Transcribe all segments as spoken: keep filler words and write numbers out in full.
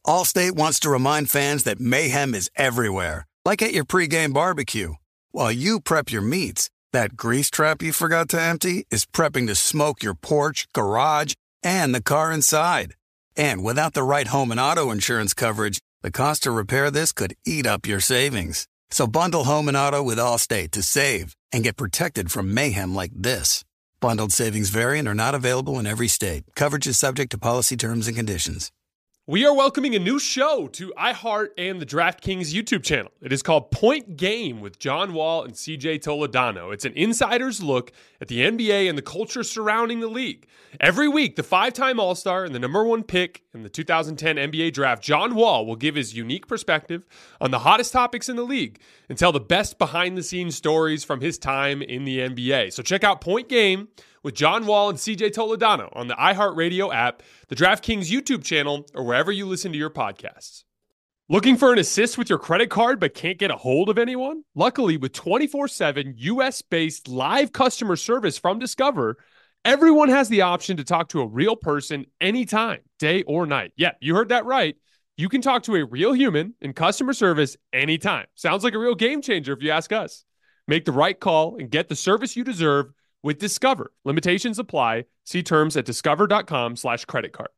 Allstate wants to remind fans that mayhem is everywhere, like at your pregame barbecue. While you prep your meats, that grease trap you forgot to empty is prepping to smoke your porch, garage, and the car inside. And without the right home and auto insurance coverage, the cost to repair this could eat up your savings. So bundle home and auto with Allstate to save and get protected from mayhem like this. Bundled savings vary and are not available in every state. Coverage is subject to policy terms and conditions. We are welcoming a new show to iHeart and the DraftKings YouTube channel. It is called Point Game with John Wall and C J Toledano. It's an insider's look at the N B A and the culture surrounding the league. Every week, the five-time All-Star and the number one pick in the two thousand ten N B A draft, John Wall, will give his unique perspective on the hottest topics in the league and tell the best behind-the-scenes stories from his time in the N B A. So check out Point Game with John Wall and C J Toledano on the iHeartRadio app, the DraftKings YouTube channel, or wherever you listen to your podcasts. Looking for an assist with your credit card but can't get a hold of anyone? Luckily, with twenty-four seven U S-based live customer service from Discover, everyone has the option to talk to a real person anytime, day or night. Yeah, you heard that right. You can talk to a real human in customer service anytime. Sounds like a real game changer if you ask us. Make the right call and get the service you deserve with Discover. Limitations apply. See terms at discover.com slash credit card.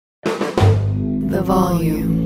The volume.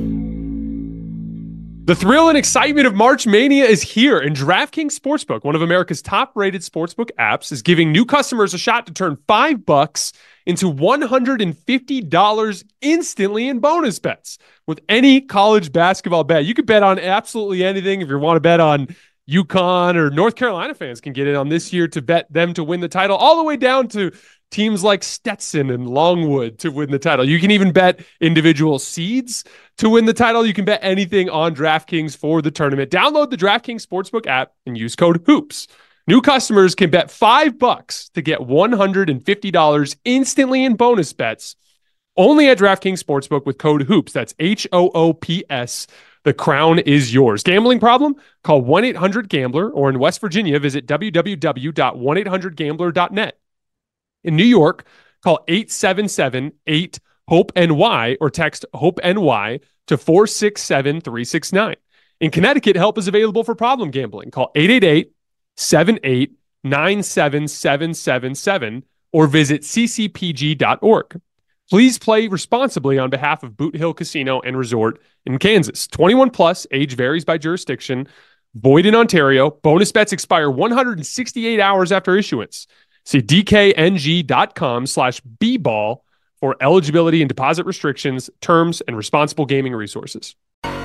The thrill and excitement of March Mania is here, and DraftKings Sportsbook, one of America's top-rated sportsbook apps, is giving new customers a shot to turn five bucks into one hundred fifty dollars instantly in bonus bets with any college basketball bet. You could bet on absolutely anything. If you want to bet on UConn or North Carolina, fans can get in on this year to bet them to win the title, all the way down to teams like Stetson and Longwood to win the title. You can even bet individual seeds to win the title. You can bet anything on DraftKings for the tournament. Download the DraftKings Sportsbook app and use code HOOPS. New customers can bet five bucks to get one hundred fifty dollars instantly in bonus bets only at DraftKings Sportsbook with code HOOPS. That's H O O P S. The crown is yours. Gambling problem? Call one eight hundred gambler, or in West Virginia, visit w w w dot one eight hundred gambler dot net. In New York, call eight seven seven eight hope N Y or text HOPE-NY to four six seven three six nine. In Connecticut, help is available for problem gambling. Call eight eight eight seven eight nine seven seven seven seven or visit c c p g dot org. Please play responsibly on behalf of Boot Hill Casino and Resort in Kansas. twenty-one plus, age varies by jurisdiction, void in Ontario. Bonus bets expire one hundred sixty-eight hours after issuance. See dkng.com slash bball for eligibility and deposit restrictions, terms, and responsible gaming resources.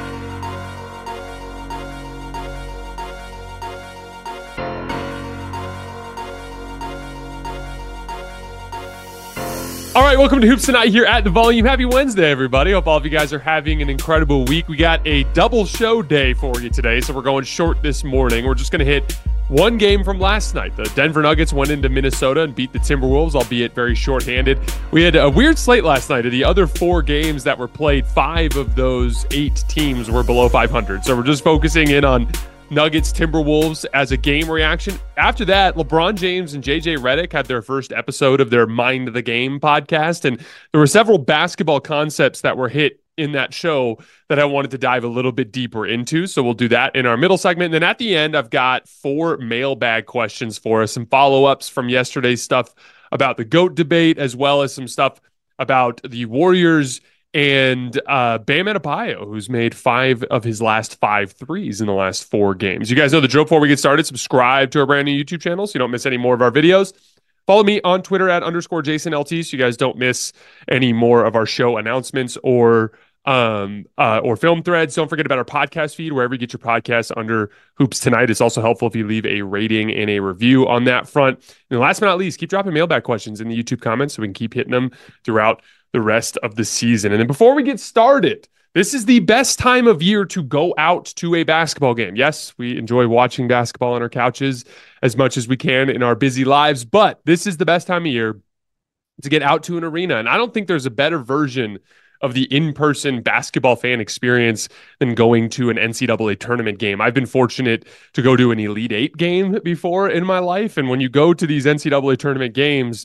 All right, welcome to Hoops Tonight here at The Volume. Happy Wednesday, everybody. Hope all of you guys are having an incredible week. We got a double show day for you today, so we're going short this morning. We're just going to hit one game from last night. The Denver Nuggets went into Minnesota and beat the Timberwolves, albeit very shorthanded. We had a weird slate last night. Of the other four games that were played, five of those eight teams were below five hundred. So we're just focusing in on Nuggets, Timberwolves as a game reaction. After that, LeBron James and J J Redick had their first episode of their Mind the Game podcast, and there were several basketball concepts that were hit in that show that I wanted to dive a little bit deeper into. So we'll do that in our middle segment. And then at the end, I've got four mailbag questions for us, some follow-ups from yesterday's stuff about the GOAT debate, as well as some stuff about the Warriors and uh, Bam Adebayo, who's made five of his last five threes in the last four games. You guys know the drill. Before we get started, subscribe to our brand new YouTube channel so you don't miss any more of our videos. Follow me on Twitter at underscore Jason L T so you guys don't miss any more of our show announcements or um uh or film threads. Don't forget about our podcast feed wherever you get your podcasts under Hoops Tonight. It's also helpful if you leave a rating and a review on that front. And last but not least, keep dropping mailbag questions in the YouTube comments so we can keep hitting them throughout the rest of the season. And then before we get started, this is the best time of year to go out to a basketball game. Yes, we enjoy watching basketball on our couches as much as we can in our busy lives, but this is the best time of year to get out to an arena. And I don't think there's a better version of the in-person basketball fan experience than going to an N C double A tournament game. I've been fortunate to go to an Elite Eight game before in my life. And when you go to these N C double A tournament games,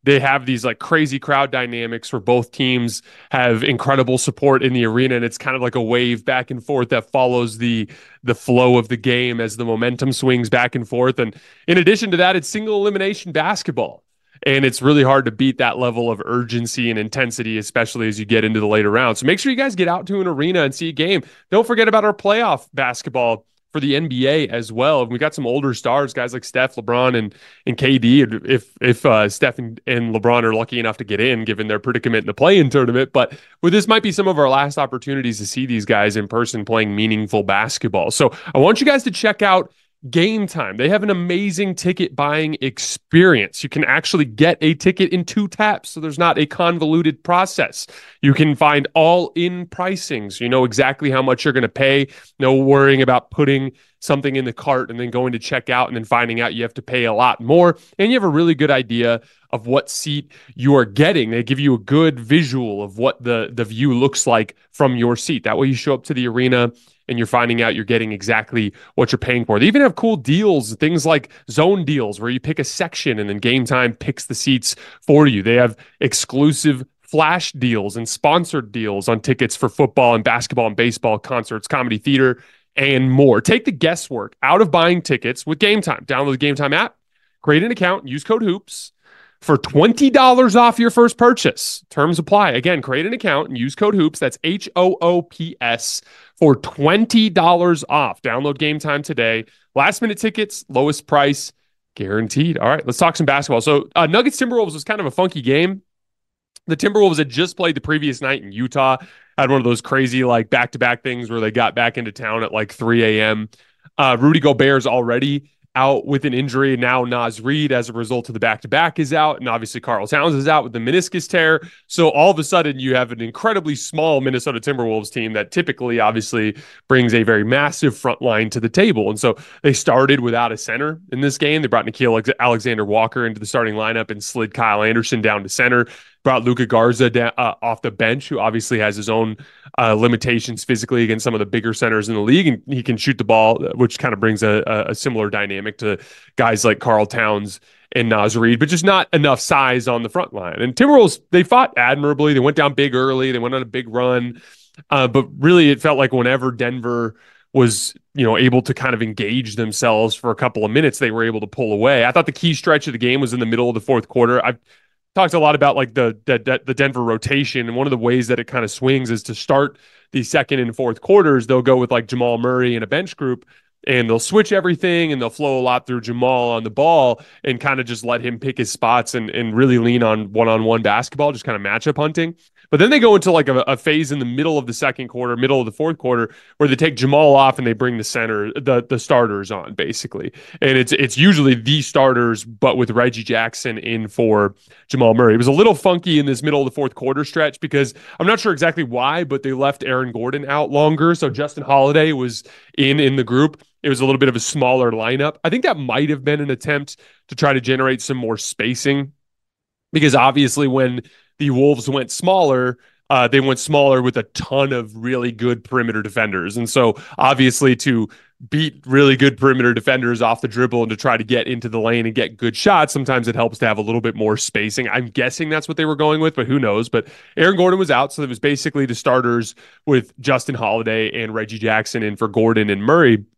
They have these like crazy crowd dynamics where both teams have incredible support in the arena, and it's kind of like a wave back and forth that follows the the flow of the game as the momentum swings back and forth. And in addition to that, it's single elimination basketball. And it's really hard to beat that level of urgency and intensity, especially as you get into the later rounds. So make sure you guys get out to an arena and see a game. Don't forget about our playoff basketball for the N B A as well. And we got some older stars, guys like Steph, LeBron, and and K D. If if uh, Steph and, and LeBron are lucky enough to get in, given their predicament in the play-in tournament. But well, this might be some of our last opportunities to see these guys in person playing meaningful basketball. So I want you guys to check out Game Time. They have an amazing ticket buying experience. You can actually get a ticket in two taps, so there's not a convoluted process. You can find all-in pricing, so you know exactly how much you're going to pay. No worrying about putting something in the cart and then going to check out and then finding out you have to pay a lot more. And you have a really good idea of what seat you are getting. They give you a good visual of what the, the view looks like from your seat. That way you show up to the arena and you're finding out you're getting exactly what you're paying for. They even have cool deals, things like zone deals where you pick a section and then Game Time picks the seats for you. They have exclusive flash deals and sponsored deals on tickets for football and basketball and baseball, concerts, comedy, theater, and more. Take the guesswork out of buying tickets with Game Time. Download the Game Time app, create an account, use code HOOPS for twenty dollars off your first purchase. Terms apply. Again, create an account and use code HOOPS. That's H O O P S for twenty dollars off. Download Game Time today. Last minute tickets, lowest price guaranteed. All right, let's talk some basketball. So uh, Nuggets Timberwolves was kind of a funky game. The Timberwolves had just played the previous night in Utah, had one of those crazy like back-to-back things where they got back into town at like three a.m. Uh, Rudy Gobert's already out with an injury. Now Naz Reid, as a result of the back-to-back, is out. And obviously Karl Towns is out with the meniscus tear. So all of a sudden you have an incredibly small Minnesota Timberwolves team that typically obviously brings a very massive front line to the table. And so they started without a center in this game. They brought Nikhil Alexander Walker into the starting lineup and slid Kyle Anderson down to center. Brought Luka Garza down, uh, off the bench, who obviously has his own uh, limitations physically against some of the bigger centers in the league, and he can shoot the ball, which kind of brings a, a similar dynamic to guys like Karl Towns and Naz Reid, but just not enough size on the front line. And Timberwolves, they fought admirably. They went down big early. They went on a big run, uh, but really it felt like whenever Denver was, you know, able to kind of engage themselves for a couple of minutes, they were able to pull away. I thought the key stretch of the game was in the middle of the fourth quarter. I've talked a lot about like the, the the Denver rotation, and one of the ways that it kind of swings is to start the second and fourth quarters. They'll go with like Jamal Murray and a bench group, and they'll switch everything, and they'll flow a lot through Jamal on the ball and kind of just let him pick his spots and and really lean on one-on-one basketball, just kind of matchup hunting. But then they go into like a, a phase in the middle of the second quarter, middle of the fourth quarter, where they take Jamal off and they bring the center, the the starters on, basically. And it's it's usually the starters, but with Reggie Jackson in for Jamal Murray. It was a little funky in this middle of the fourth quarter stretch because I'm not sure exactly why, but they left Aaron Gordon out longer. So Justin Holiday was in in the group. It was a little bit of a smaller lineup. I think that might have been an attempt to try to generate some more spacing, because obviously when the Wolves went smaller, uh, they went smaller with a ton of really good perimeter defenders. And so obviously to beat really good perimeter defenders off the dribble and to try to get into the lane and get good shots, sometimes it helps to have a little bit more spacing. I'm guessing that's what they were going with, but who knows? But Aaron Gordon was out, so it was basically the starters with Justin Holiday and Reggie Jackson in for Gordon and Murray.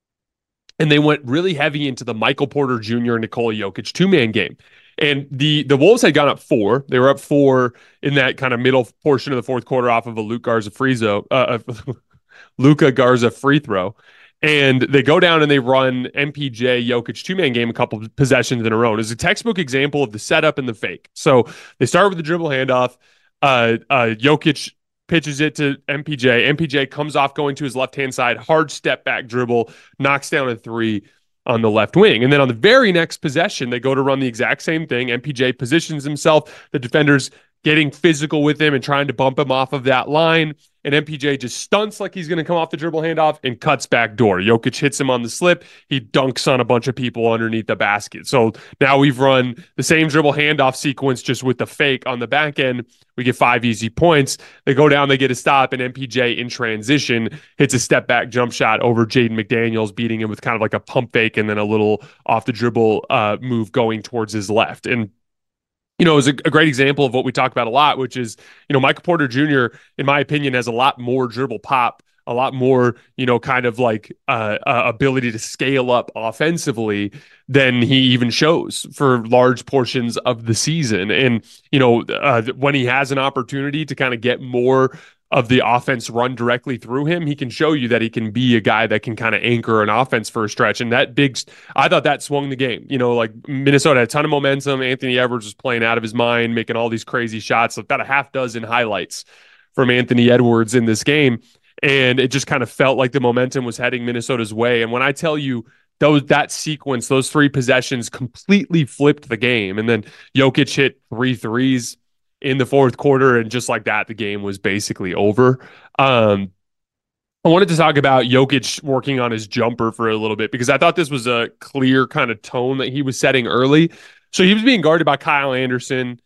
And they went really heavy into the Michael Porter Junior and Nikola Jokic two-man game. And the the Wolves had gone up four. They were up four in that kind of middle portion of the fourth quarter off of a Luka Garza free throw, uh, Luka Garza free throw. And they go down and they run M P J Jokic two-man game a couple of possessions in a row. And it's a textbook example of the setup and the fake. So they start with the dribble handoff. Uh, uh, Jokic pitches it to M P J. M P J comes off going to his left-hand side, hard step back dribble, knocks down a three on the left wing. And then on the very next possession, they go to run the exact same thing. M P J positions himself. The defender's getting physical with him and trying to bump him off of that line. And M P J just stunts like he's going to come off the dribble handoff and cuts back door. Jokic hits him on the slip. He dunks on a bunch of people underneath the basket. So now we've run the same dribble handoff sequence just with the fake on the back end. We get five easy points. They go down, they get a stop, and M P J in transition hits a step back jump shot over Jaden McDaniels, beating him with kind of like a pump fake and then a little off the dribble uh, move going towards his left. And you know, is a, a great example of what we talk about a lot, which is, you know, Michael Porter Junior, in my opinion, has a lot more dribble pop, a lot more, you know, kind of like uh, uh, ability to scale up offensively than he even shows for large portions of the season. And, you know, uh, when he has an opportunity to kind of get more of the offense run directly through him, he can show you that he can be a guy that can kind of anchor an offense for a stretch. And that big, I thought that swung the game. You know, like Minnesota had a ton of momentum. Anthony Edwards was playing out of his mind, making all these crazy shots. About a half dozen highlights from Anthony Edwards in this game. And it just kind of felt like the momentum was heading Minnesota's way. And when I tell you those, that sequence, those three possessions completely flipped the game. And then Jokic hit three threes in the fourth quarter, and just like that, the game was basically over. Um, I wanted to talk about Jokic working on his jumper for a little bit, because I thought this was a clear kind of tone that he was setting early. So he was being guarded by Kyle Anderson,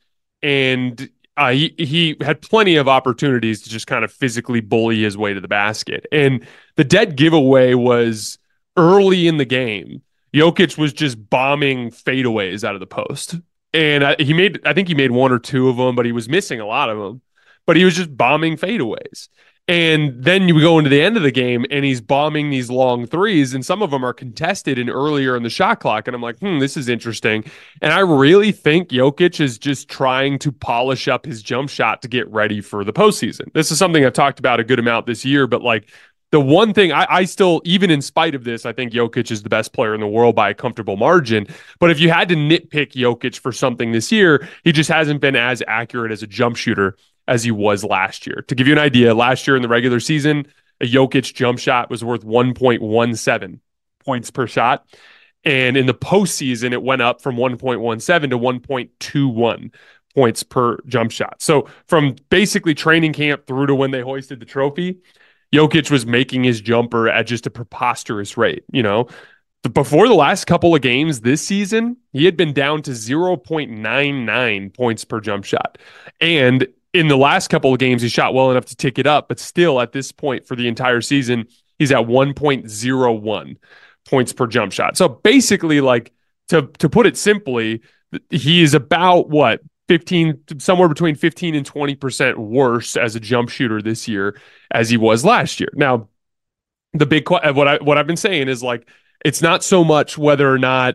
and uh, he, he had plenty of opportunities to just kind of physically bully his way to the basket. And the dead giveaway was early in the game. Jokic was just bombing fadeaways out of the post. And I, he made, I think he made one or two of them, but he was missing a lot of them. But he was just bombing fadeaways. And then you go into the end of the game, and he's bombing these long threes, and some of them are contested and earlier in the shot clock. And I'm like, hmm, this is interesting. And I really think Jokic is just trying to polish up his jump shot to get ready for the postseason. This is something I've talked about a good amount this year, but like, the one thing I, I still, even in spite of this, I think Jokic is the best player in the world by a comfortable margin. But if you had to nitpick Jokic for something this year, he just hasn't been as accurate as a jump shooter as he was last year. To give you an idea, last year in the regular season, a Jokic jump shot was worth one point one seven points per shot. And in the postseason, it went up from one point one seven to one point two one points per jump shot. So from basically training camp through to when they hoisted the trophy, Jokic was making his jumper at just a preposterous rate. You know, before the last couple of games this season, he had been down to zero point nine nine points per jump shot. And in the last couple of games, he shot well enough to tick it up, but still at this point for the entire season, he's at one point zero one points per jump shot. So basically, like, to, to put it simply, he is about what? fifteen, somewhere between fifteen and twenty percent worse as a jump shooter this year as he was last year. Now, the big what I what I've been saying is, like, it's not so much whether or not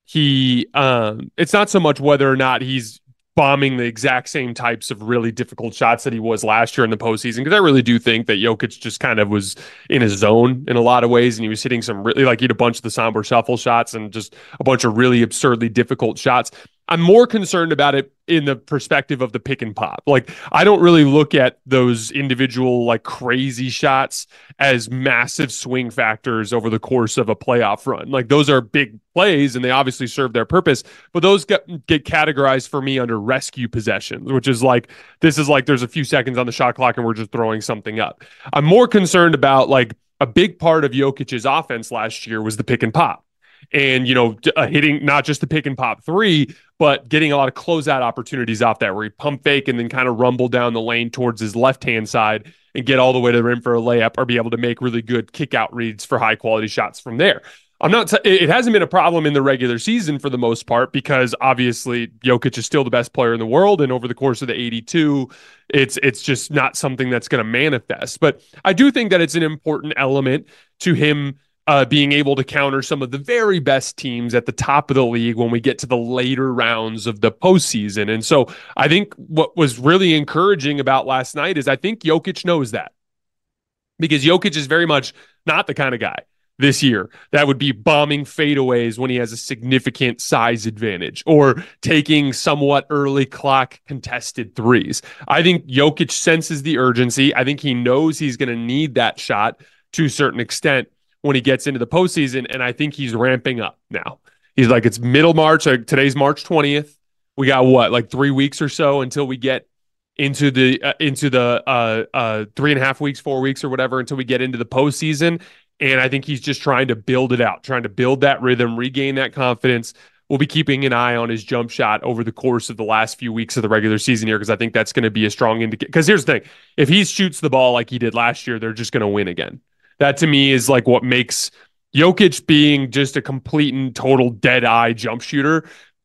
he um it's not so much whether or not he's bombing the exact same types of really difficult shots that he was last year in the postseason, because I really do think that Jokic just kind of was in his zone in a lot of ways, and he was hitting some really, like, he had a bunch of the somber shuffle shots and just a bunch of really absurdly difficult shots. I'm more concerned about it in the perspective of the pick and pop. Like, I don't really look at those individual, like, crazy shots as massive swing factors over the course of a playoff run. Like, those are big plays and they obviously serve their purpose, but those get, get categorized for me under rescue possessions, which is like, this is like, there's a few seconds on the shot clock and we're just throwing something up. I'm more concerned about, like, a big part of Jokic's offense last year was the pick and pop. And, you know, uh, hitting not just the pick and pop three, but getting a lot of closeout opportunities off that, where he pump fake and then kind of rumble down the lane towards his left-hand side and get all the way to the rim for a layup, or be able to make really good kick-out reads for high-quality shots from there. I'm not. T- it hasn't been a problem in the regular season for the most part, because obviously Jokic is still the best player in the world, and over the course of the eighty-two, it's it's just not something that's going to manifest. But I do think that it's an important element to him Uh, being able to counter some of the very best teams at the top of the league when we get to the later rounds of the postseason. And so I think what was really encouraging about last night is I think Jokic knows that, because Jokic is very much not the kind of guy this year that would be bombing fadeaways when he has a significant size advantage, or taking somewhat early clock contested threes. I think Jokic senses the urgency. I think he knows he's going to need that shot to a certain extent when he gets into the postseason, and I think he's ramping up now. He's like, it's middle March. Like, today's March twentieth. We got what, like three weeks or so until we get into the uh, into the uh, uh, three and a half weeks, four weeks or whatever, until we get into the postseason. And I think he's just trying to build it out, trying to build that rhythm, regain that confidence. We'll be keeping an eye on his jump shot over the course of the last few weeks of the regular season here, because I think that's going to be a strong indicator. Because here's the thing: if he shoots the ball like he did last year, they're just going to win again. That, to me, is like what makes Jokic being just a complete and total dead-eye jump shooter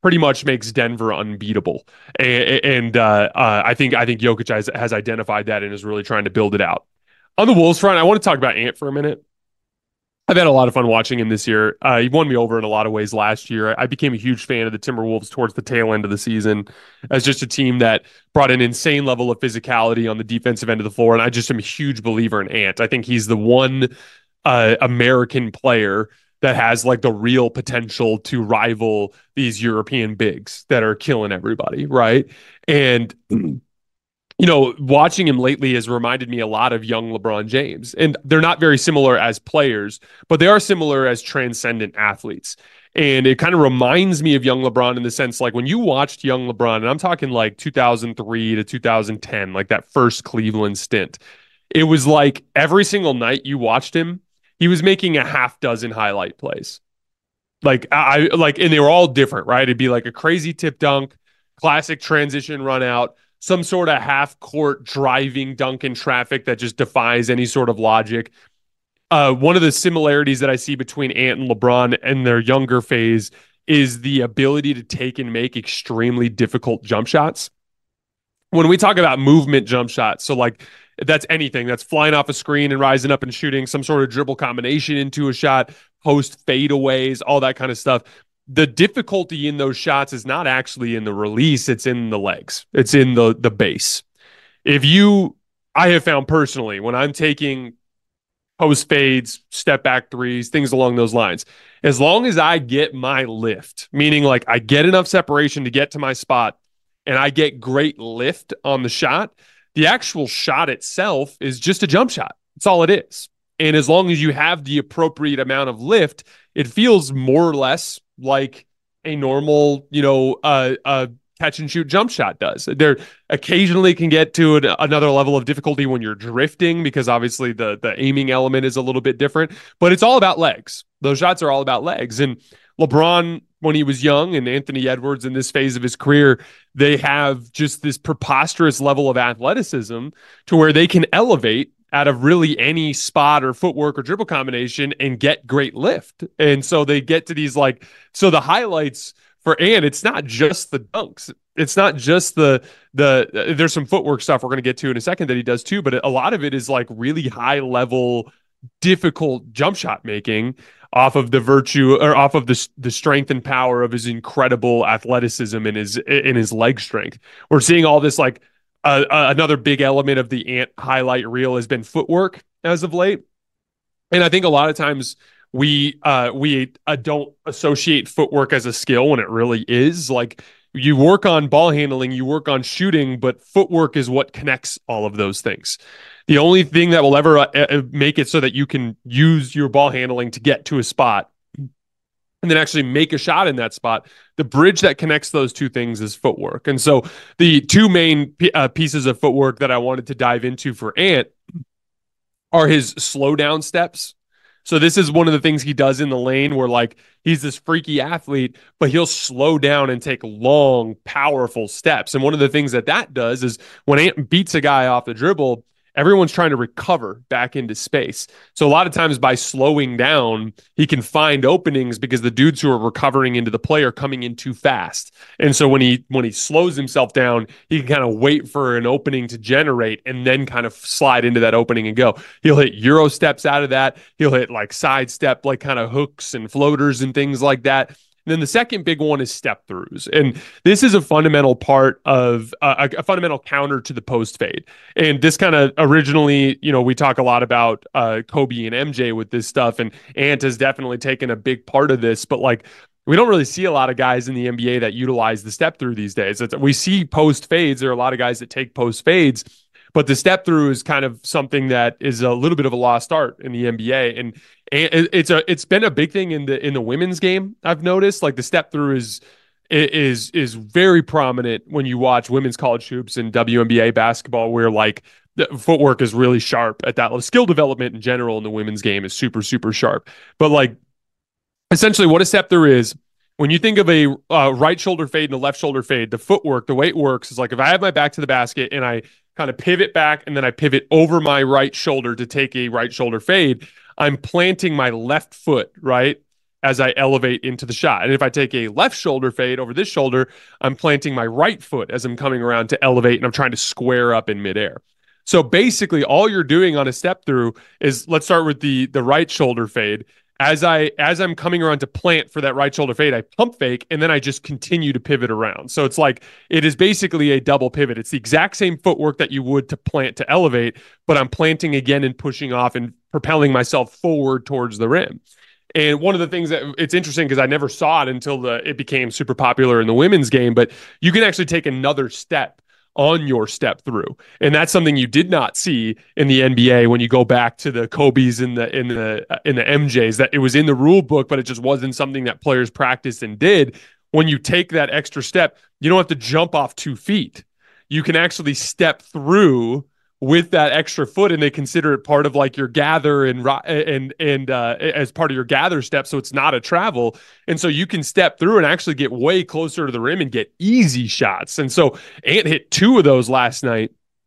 pretty much makes Denver unbeatable. And, and uh, uh, I think I think Jokic has, has identified that and is really trying to build it out. On the Wolves front, I want to talk about Ant for a minute. I've had a lot of fun watching him this year. Uh, he won me over in a lot of ways last year. I became a huge fan of the Timberwolves towards the tail end of the season as just a team that brought an insane level of physicality on the defensive end of the floor. And I just am a huge believer in Ant. I think he's the one uh, American player that has like the real potential to rival these European bigs that are killing everybody, right? And you know, watching him lately has reminded me a lot of young LeBron James. And they're not very similar as players, but they are similar as transcendent athletes. And it kind of reminds me of young LeBron in the sense, like when you watched young LeBron, and I'm talking like two thousand three to two thousand ten, like that first Cleveland stint, it was like every single night you watched him, he was making a half dozen highlight plays. Like I like, and they were all different, right? It'd be like a crazy tip dunk, classic transition run out, some sort of half-court driving dunk in traffic that just defies any sort of logic. Uh, one of the similarities that I see between Ant and LeBron and their younger phase is the ability to take and make extremely difficult jump shots. When we talk about movement jump shots, so like that's anything that's flying off a screen and rising up and shooting some sort of dribble combination into a shot, post fadeaways, all that kind of stuff. The difficulty in those shots is not actually in the release, it's in the legs. It's in the the base. If you, I have found personally, when I'm taking post fades, step back threes, things along those lines, as long as I get my lift, meaning like I get enough separation to get to my spot and I get great lift on the shot, the actual shot itself is just a jump shot. That's all it is. And as long as you have the appropriate amount of lift, it feels more or less like a normal, you know, uh, uh, catch and shoot jump shot does. There occasionally can get to an, another level of difficulty when you're drifting because obviously the the aiming element is a little bit different, but it's all about legs. Those shots are all about legs. And LeBron, when he was young, and Anthony Edwards in this phase of his career, they have just this preposterous level of athleticism to where they can elevate out of really any spot or footwork or dribble combination and get great lift. And so they get to these like, so the highlights for Ant, it's not just the dunks. It's not just the, the, uh, there's some footwork stuff we're going to get to in a second that he does too, but a lot of it is like really high level, difficult jump shot making off of the virtue or off of the, the strength and power of his incredible athleticism and his, in his leg strength. We're seeing all this like, Uh, uh, another big element of the Ant highlight reel has been footwork as of late. And I think a lot of times we uh, we uh, don't associate footwork as a skill when it really is. Like you work on ball handling, you work on shooting, but footwork is what connects all of those things. The only thing that will ever uh, make it so that you can use your ball handling to get to a spot and then actually make a shot in that spot, the bridge that connects those two things is footwork. And so the two main uh, pieces of footwork that I wanted to dive into for Ant are his slow down steps. So this is one of the things he does in the lane where like he's this freaky athlete, but he'll slow down and take long, powerful steps. And one of the things that that does is when Ant beats a guy off the dribble, everyone's trying to recover back into space. So a lot of times by slowing down, he can find openings because the dudes who are recovering into the play are coming in too fast. And so when he when he slows himself down, he can kind of wait for an opening to generate and then kind of slide into that opening and go. He'll hit Euro steps out of that. He'll hit like sidestep, like kind of hooks and floaters and things like that. And then the second big one is step throughs. And this is a fundamental part of uh, a, a fundamental counter to the post fade. And this kind of originally, you know, we talk a lot about uh, Kobe and M J with this stuff. And Ant has definitely taken a big part of this. But like, we don't really see a lot of guys in the N B A that utilize the step through these days. It's, we see post fades. There are a lot of guys that take post fades. But the step through is kind of something that is a little bit of a lost art in the N B A. And it's a it's been a big thing in the in the women's game. I've noticed like the step through is is is very prominent when you watch women's college hoops and W N B A basketball, where like the footwork is really sharp at that level. Skill development in general in the women's game is super super sharp. But like essentially, what a step through is, when you think of a uh, right shoulder fade and a left shoulder fade, the footwork, the way it works is like if I have my back to the basket and I kind of pivot back and then I pivot over my right shoulder to take a right shoulder fade, I'm planting my left foot, right, as I elevate into the shot. And if I take a left shoulder fade over this shoulder, I'm planting my right foot as I'm coming around to elevate, and I'm trying to square up in midair. So basically all you're doing on a step through is, let's start with the the right shoulder fade. As I as I'm coming around to plant for that right shoulder fade, I pump fake, and then I just continue to pivot around. So it's like, it is basically a double pivot. It's the exact same footwork that you would to plant to elevate, but I'm planting again and pushing off and propelling myself forward towards the rim. And one of the things that it's interesting, because I never saw it until the it became super popular in the women's game, but you can actually take another step on your step through. And that's something you did not see in the N B A when you go back to the Kobe's and the in the in the M J's, that it was in the rule book, but it just wasn't something that players practiced and did. When you take that extra step, you don't have to jump off two feet. You can actually step through with that extra foot, and they consider it part of like your gather and and and uh, as part of your gather step, so it's not a travel, and so you can step through and actually get way closer to the rim and get easy shots. And so Ant hit two of those last night.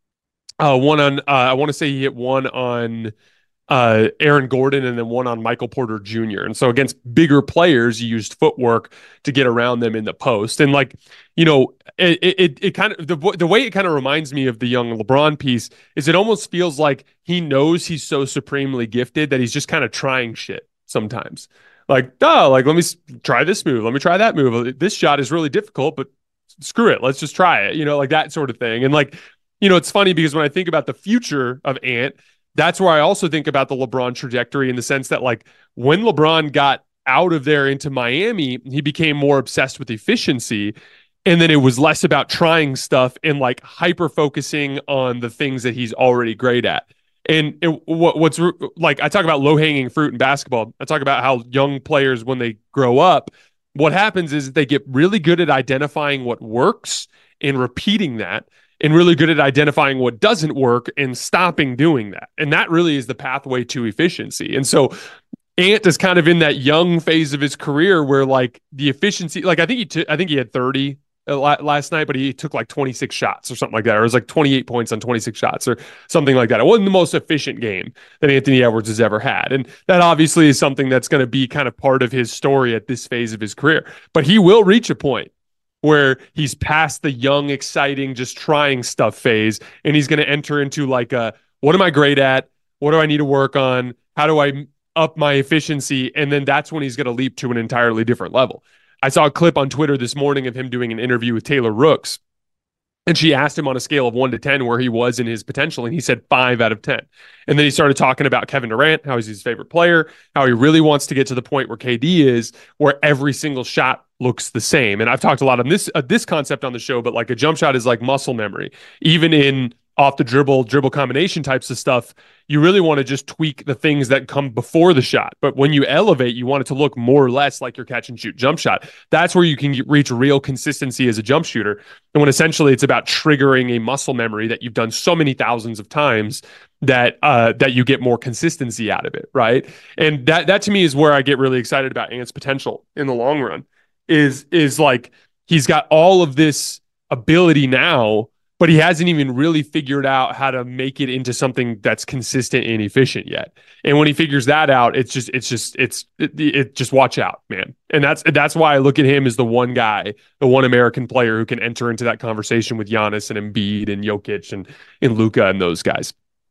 Uh, one on uh, I want to say he hit one on uh, Aaron Gordon, and then one on Michael Porter Junior And so against bigger players, you used footwork to get around them in the post. And like, you know, it it, it kind of, the, the way it kind of reminds me of the young LeBron piece is it almost feels like he knows he's so supremely gifted that he's just kind of trying shit sometimes. Like, oh, like, let me try this move. Let me try that move. This shot is really difficult, but screw it. Let's just try it, you know, like that sort of thing. And like, you know, it's funny because when I think about the future of Ant, that's where I also think about the LeBron trajectory, in the sense that like when LeBron got out of there into Miami, he became more obsessed with efficiency. And then it was less about trying stuff and like hyper focusing on the things that he's already great at. And it, what, what's like, I talk about low hanging fruit in basketball. I talk about how young players, when they grow up, what happens is they get really good at identifying what works and repeating that, and really good at identifying what doesn't work and stopping doing that. And that really is the pathway to efficiency. And so Ant is kind of in that young phase of his career where like the efficiency, like I think he, t- I think he had thirty last night, but he took like twenty-six shots or something like that. Or it was like twenty-eight points on twenty-six shots or something like that. It wasn't the most efficient game that Anthony Edwards has ever had. And that obviously is something that's going to be kind of part of his story at this phase of his career. But he will reach a point where he's past the young, exciting, just trying stuff phase, and he's going to enter into like a, what am I great at? What do I need to work on? How do I up my efficiency? And then that's when he's going to leap to an entirely different level. I saw a clip on Twitter this morning of him doing an interview with Taylor Rooks, and she asked him on a scale of one to ten where he was in his potential, and he said five out of ten. And then he started talking about Kevin Durant, how he's his favorite player, how he really wants to get to the point where K D is, where every single shot looks the same. And I've talked a lot on this uh, this concept on the show, but like a jump shot is like muscle memory. Even in off the dribble, dribble combination types of stuff, you really want to just tweak the things that come before the shot. But when you elevate, you want it to look more or less like your catch and shoot jump shot. That's where you can reach real consistency as a jump shooter. And when essentially it's about triggering a muscle memory that you've done so many thousands of times that uh, that you get more consistency out of it, right? And that that to me is where I get really excited about Ant's potential in the long run. Is is like he's got all of this ability now, but he hasn't even really figured out how to make it into something that's consistent and efficient yet. And when he figures that out, it's just, it's just, it's, it, it just watch out, man. And that's, that's why I look at him as the one guy, the one American player who can enter into that conversation with Giannis and Embiid and Jokic and, and Luka and those guys.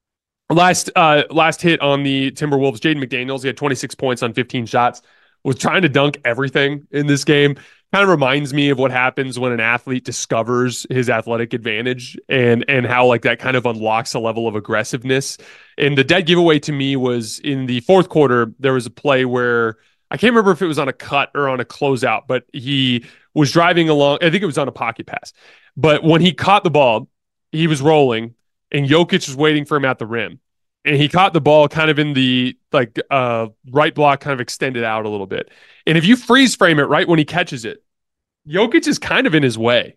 Last, uh, last hit on the Timberwolves, Jaden McDaniels, he had twenty-six points on fifteen shots, was trying to dunk everything in this game. Kind of reminds me of what happens when an athlete discovers his athletic advantage and and how like that kind of unlocks a level of aggressiveness. And the dead giveaway to me was in the fourth quarter. There was a play where I can't remember if it was on a cut or on a closeout, but he was driving along. I think it was on a pocket pass. But when he caught the ball, he was rolling and Jokic was waiting for him at the rim. And he caught the ball kind of in the like uh, right block, kind of extended out a little bit. And if you freeze frame it right when he catches it, Jokic is kind of in his way.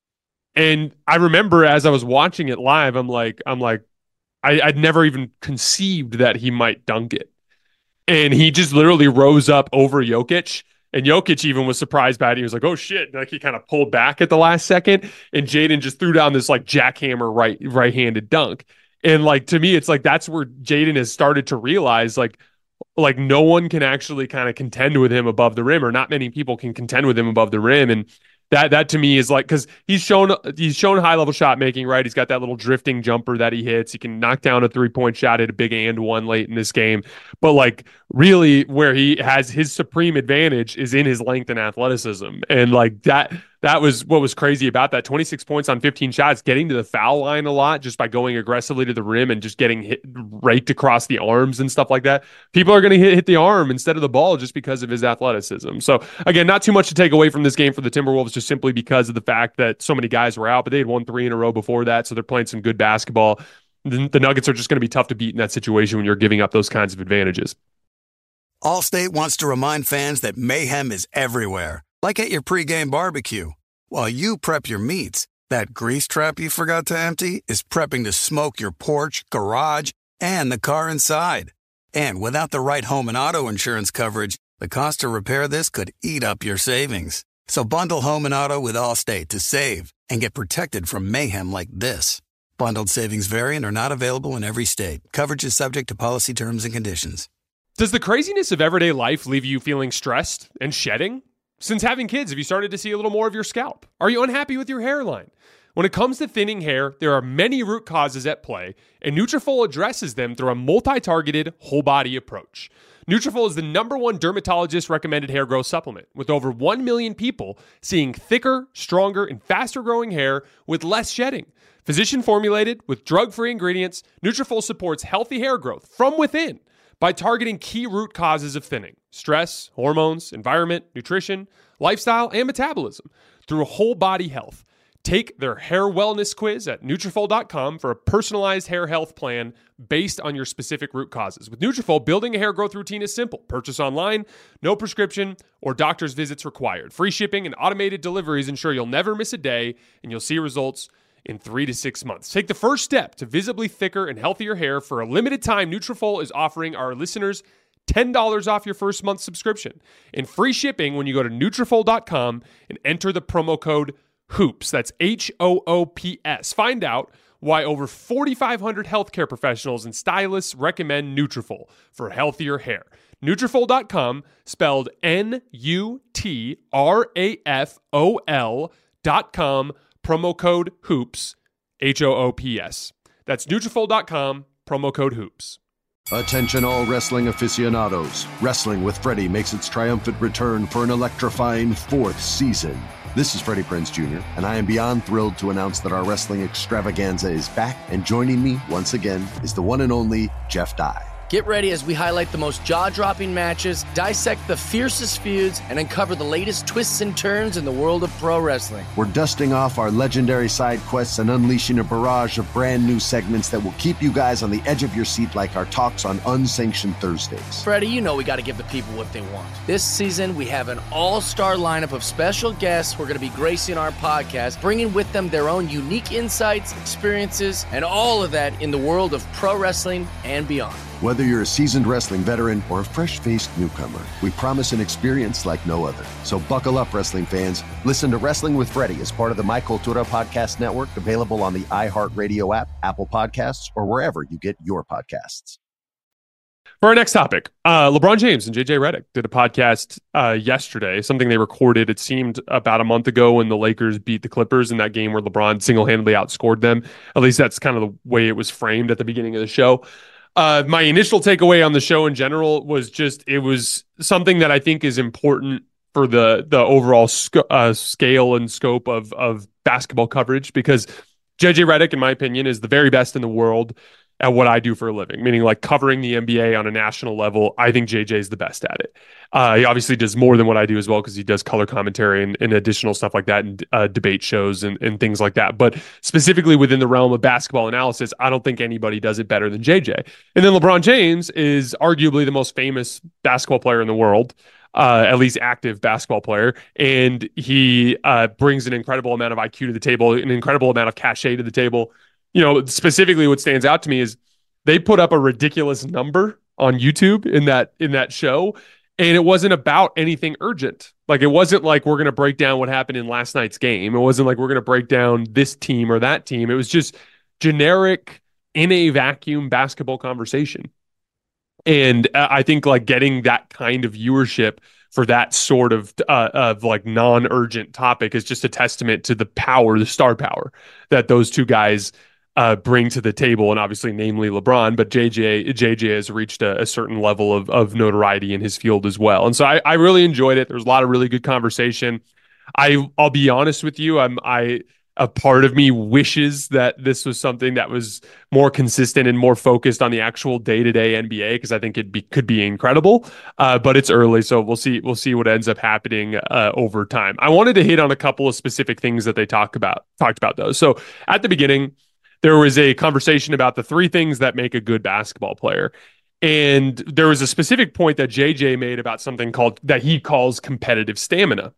And I remember as I was watching it live, I'm like, I'm like, I, I'd never even conceived that he might dunk it. And he just literally rose up over Jokic. And Jokic even was surprised by it. He was like, oh shit. And like he kind of pulled back at the last second. And Jaden just threw down this like jackhammer right right-handed dunk. And like to me, it's like that's where Jaden has started to realize like, Like no one can actually kind of contend with him above the rim, or not many people can contend with him above the rim. And that that to me is like, because he's shown he's shown high level shot making, right? He's got that little drifting jumper that he hits. He can knock down a three point shot at a big and one late in this game. But like really, where he has his supreme advantage is in his length and athleticism. And like that that was what was crazy about that. twenty-six points on fifteen shots, getting to the foul line a lot just by going aggressively to the rim and just getting hit raked across the arms and stuff like that. People are going to hit, hit the arm instead of the ball just because of his athleticism. So again, not too much to take away from this game for the Timberwolves, just simply because of the fact that so many guys were out, but they had won three in a row before that. So they're playing some good basketball. The, the Nuggets are just going to be tough to beat in that situation when you're giving up those kinds of advantages. Allstate wants to remind fans that mayhem is everywhere, like at your pregame barbecue. While you prep your meats, that grease trap you forgot to empty is prepping to smoke your porch, garage, and the car inside. And without the right home and auto insurance coverage, the cost to repair this could eat up your savings. So bundle home and auto with Allstate to save and get protected from mayhem like this. Bundled savings vary and are not available in every state. Coverage is subject to policy terms and conditions. Does the craziness of everyday life leave you feeling stressed and shedding? Since having kids, have you started to see a little more of your scalp? Are you unhappy with your hairline? When it comes to thinning hair, there are many root causes at play, and Nutrafol addresses them through a multi-targeted, whole-body approach. Nutrafol is the number one dermatologist-recommended hair growth supplement, with over one million people seeing thicker, stronger, and faster-growing hair with less shedding. Physician-formulated with drug-free ingredients, Nutrafol supports healthy hair growth from within by targeting key root causes of thinning: stress, hormones, environment, nutrition, lifestyle, and metabolism through whole body health. Take their hair wellness quiz at Nutrafol dot com for a personalized hair health plan based on your specific root causes. With Nutrafol, building a hair growth routine is simple. Purchase online, no prescription or doctor's visits required. Free shipping and automated deliveries ensure you'll never miss a day, and you'll see results in three to six months. Take the first step to visibly thicker and healthier hair. For a limited time, Nutrafol is offering our listeners ten dollars off your first month subscription and free shipping when you go to Nutrafol dot com and enter the promo code HOOPS. That's H O O P S. Find out why over forty-five hundred healthcare professionals and stylists recommend Nutrafol for healthier hair. Nutrafol dot com, spelled N U T R A F O L dot com, promo code HOOPS, H O O P S. That's Nutrafol dot com, promo code HOOPS. Attention all wrestling aficionados. Wrestling with Freddie makes its triumphant return for an electrifying fourth season. This is Freddie Prinze Junior, and I am beyond thrilled to announce that our wrestling extravaganza is back, and joining me once again is the one and only Jeff Dye. Get ready as we highlight the most jaw-dropping matches, dissect the fiercest feuds, and uncover the latest twists and turns in the world of pro wrestling. We're dusting off our legendary side quests and unleashing a barrage of brand new segments that will keep you guys on the edge of your seat, like our talks on Unsanctioned Thursdays. Freddie, you know we got to give the people what they want. This season, we have an all-star lineup of special guests who are going to be gracing our podcast, bringing with them their own unique insights, experiences, and all of that in the world of pro wrestling and beyond. Whether you're a seasoned wrestling veteran or a fresh-faced newcomer, we promise an experience like no other. So buckle up, wrestling fans. Listen to Wrestling with Freddie as part of the My Cultura Podcast Network, available on the iHeartRadio app, Apple Podcasts, or wherever you get your podcasts. For our next topic, uh, LeBron James and J J Redick did a podcast uh, yesterday, something they recorded, it seemed, about a month ago when the Lakers beat the Clippers in that game where LeBron single-handedly outscored them. At least that's kind of the way it was framed at the beginning of the show. Uh, my initial takeaway on the show in general was just it was something that I think is important for the the overall sc- uh, scale and scope of of basketball coverage, because J J Redick, in my opinion, is the very best in the world at what I do for a living, meaning like covering the N B A on a national level. I think J J is the best at it. Uh, he obviously does more than what I do as well, because he does color commentary and, and additional stuff like that, and uh, debate shows and, and things like that. But specifically within the realm of basketball analysis, I don't think anybody does it better than J J. And then LeBron James is arguably the most famous basketball player in the world, uh, at least active basketball player. And he uh, brings an incredible amount of I Q to the table, an incredible amount of cachet to the table. You know, specifically what stands out to me is they put up a ridiculous number on YouTube in that in that show, and it wasn't about anything urgent. Like, it wasn't like we're going to break down what happened in last night's game. It wasn't like we're going to break down this team or that team. It was just generic, in a vacuum basketball conversation. And uh, I think like getting that kind of viewership for that sort of uh, of like non-urgent topic is just a testament to the power, the star power that those two guys uh, bring to the table, and obviously, namely LeBron. But J J J J has reached a, a certain level of of notoriety in his field as well, and so I, I really enjoyed it. There was a lot of really good conversation. I I'll be honest with you, I'm I a part of me wishes that this was something that was more consistent and more focused on the actual day-to-day N B A, because I think it be, could be incredible. Uh, but it's early, so we'll see. We'll see what ends up happening uh, over time. I wanted to hit on a couple of specific things that they talk about talked about those. So at the beginning, there was a conversation about the three things that make a good basketball player. And there was a specific point that J J made about something called that he calls competitive stamina.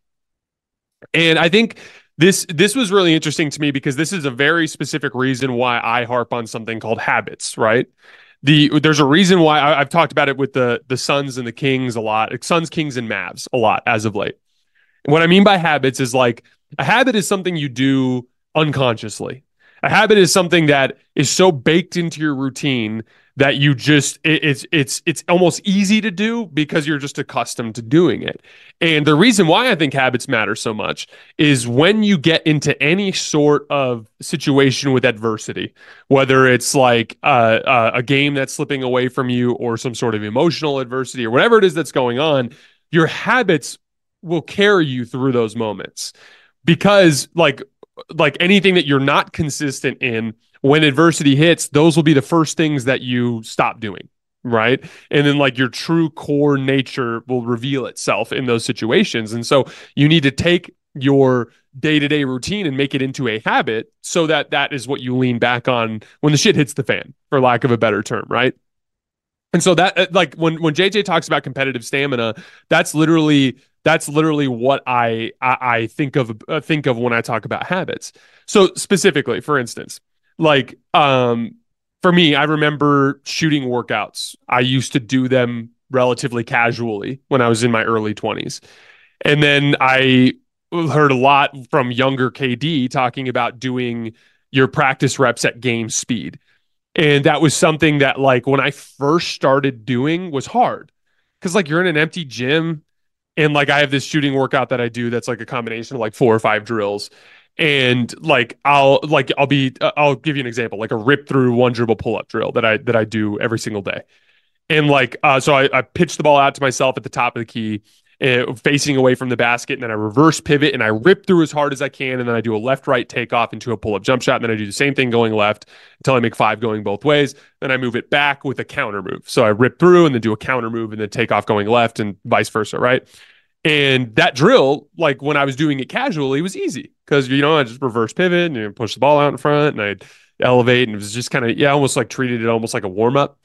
And I think this this was really interesting to me because this is a very specific reason why I harp on something called habits, right? The there's a reason why I, I've talked about it with the the Suns and the Kings a lot, Suns, Kings, and Mavs a lot as of late. And what I mean by habits is like a habit is something you do unconsciously. A habit is something that is so baked into your routine that you just it, it's it's it's almost easy to do because you're just accustomed to doing it. And the reason why I think habits matter so much is when you get into any sort of situation with adversity, whether it's like uh, uh, a game that's slipping away from you or some sort of emotional adversity or whatever it is that's going on, your habits will carry you through those moments. Because like like anything that you're not consistent in, when adversity hits, those will be the first things that you stop doing, right? And then like your true core nature will reveal itself in those situations. And so you need to take your day-to-day routine and make it into a habit so that that is what you lean back on when the shit hits the fan, for lack of a better term, right? And so that like when when J J talks about competitive stamina, that's literally that's literally what I I, I think of uh, think of when I talk about habits. So specifically, for instance, like um for me, I remember shooting workouts. I used to do them relatively casually when I was in my early twenties. And then I heard a lot from younger K D talking about doing your practice reps at game speed. And that was something that like when I first started doing was hard. Cause like you're in an empty gym and like I have this shooting workout that I do that's like a combination of like four or five drills. And like I'll like I'll be uh, I'll give you an example, like a rip through one dribble pull up drill that I that I do every single day. And like uh, so I, I pitch the ball out to myself at the top of the key, uh, facing away from the basket, and then I reverse pivot and I rip through as hard as I can, and then I do a left right takeoff into a pull up jump shot, and then I do the same thing going left until I make five going both ways. Then I move it back with a counter move. So I rip through and then do a counter move and then take off going left and vice versa, right? And that drill, like when I was doing it casually, was easy because, you know, I just reverse pivot and you know, push the ball out in front and I'd elevate, and it was just kind of, yeah, almost like treated it almost like a warm up.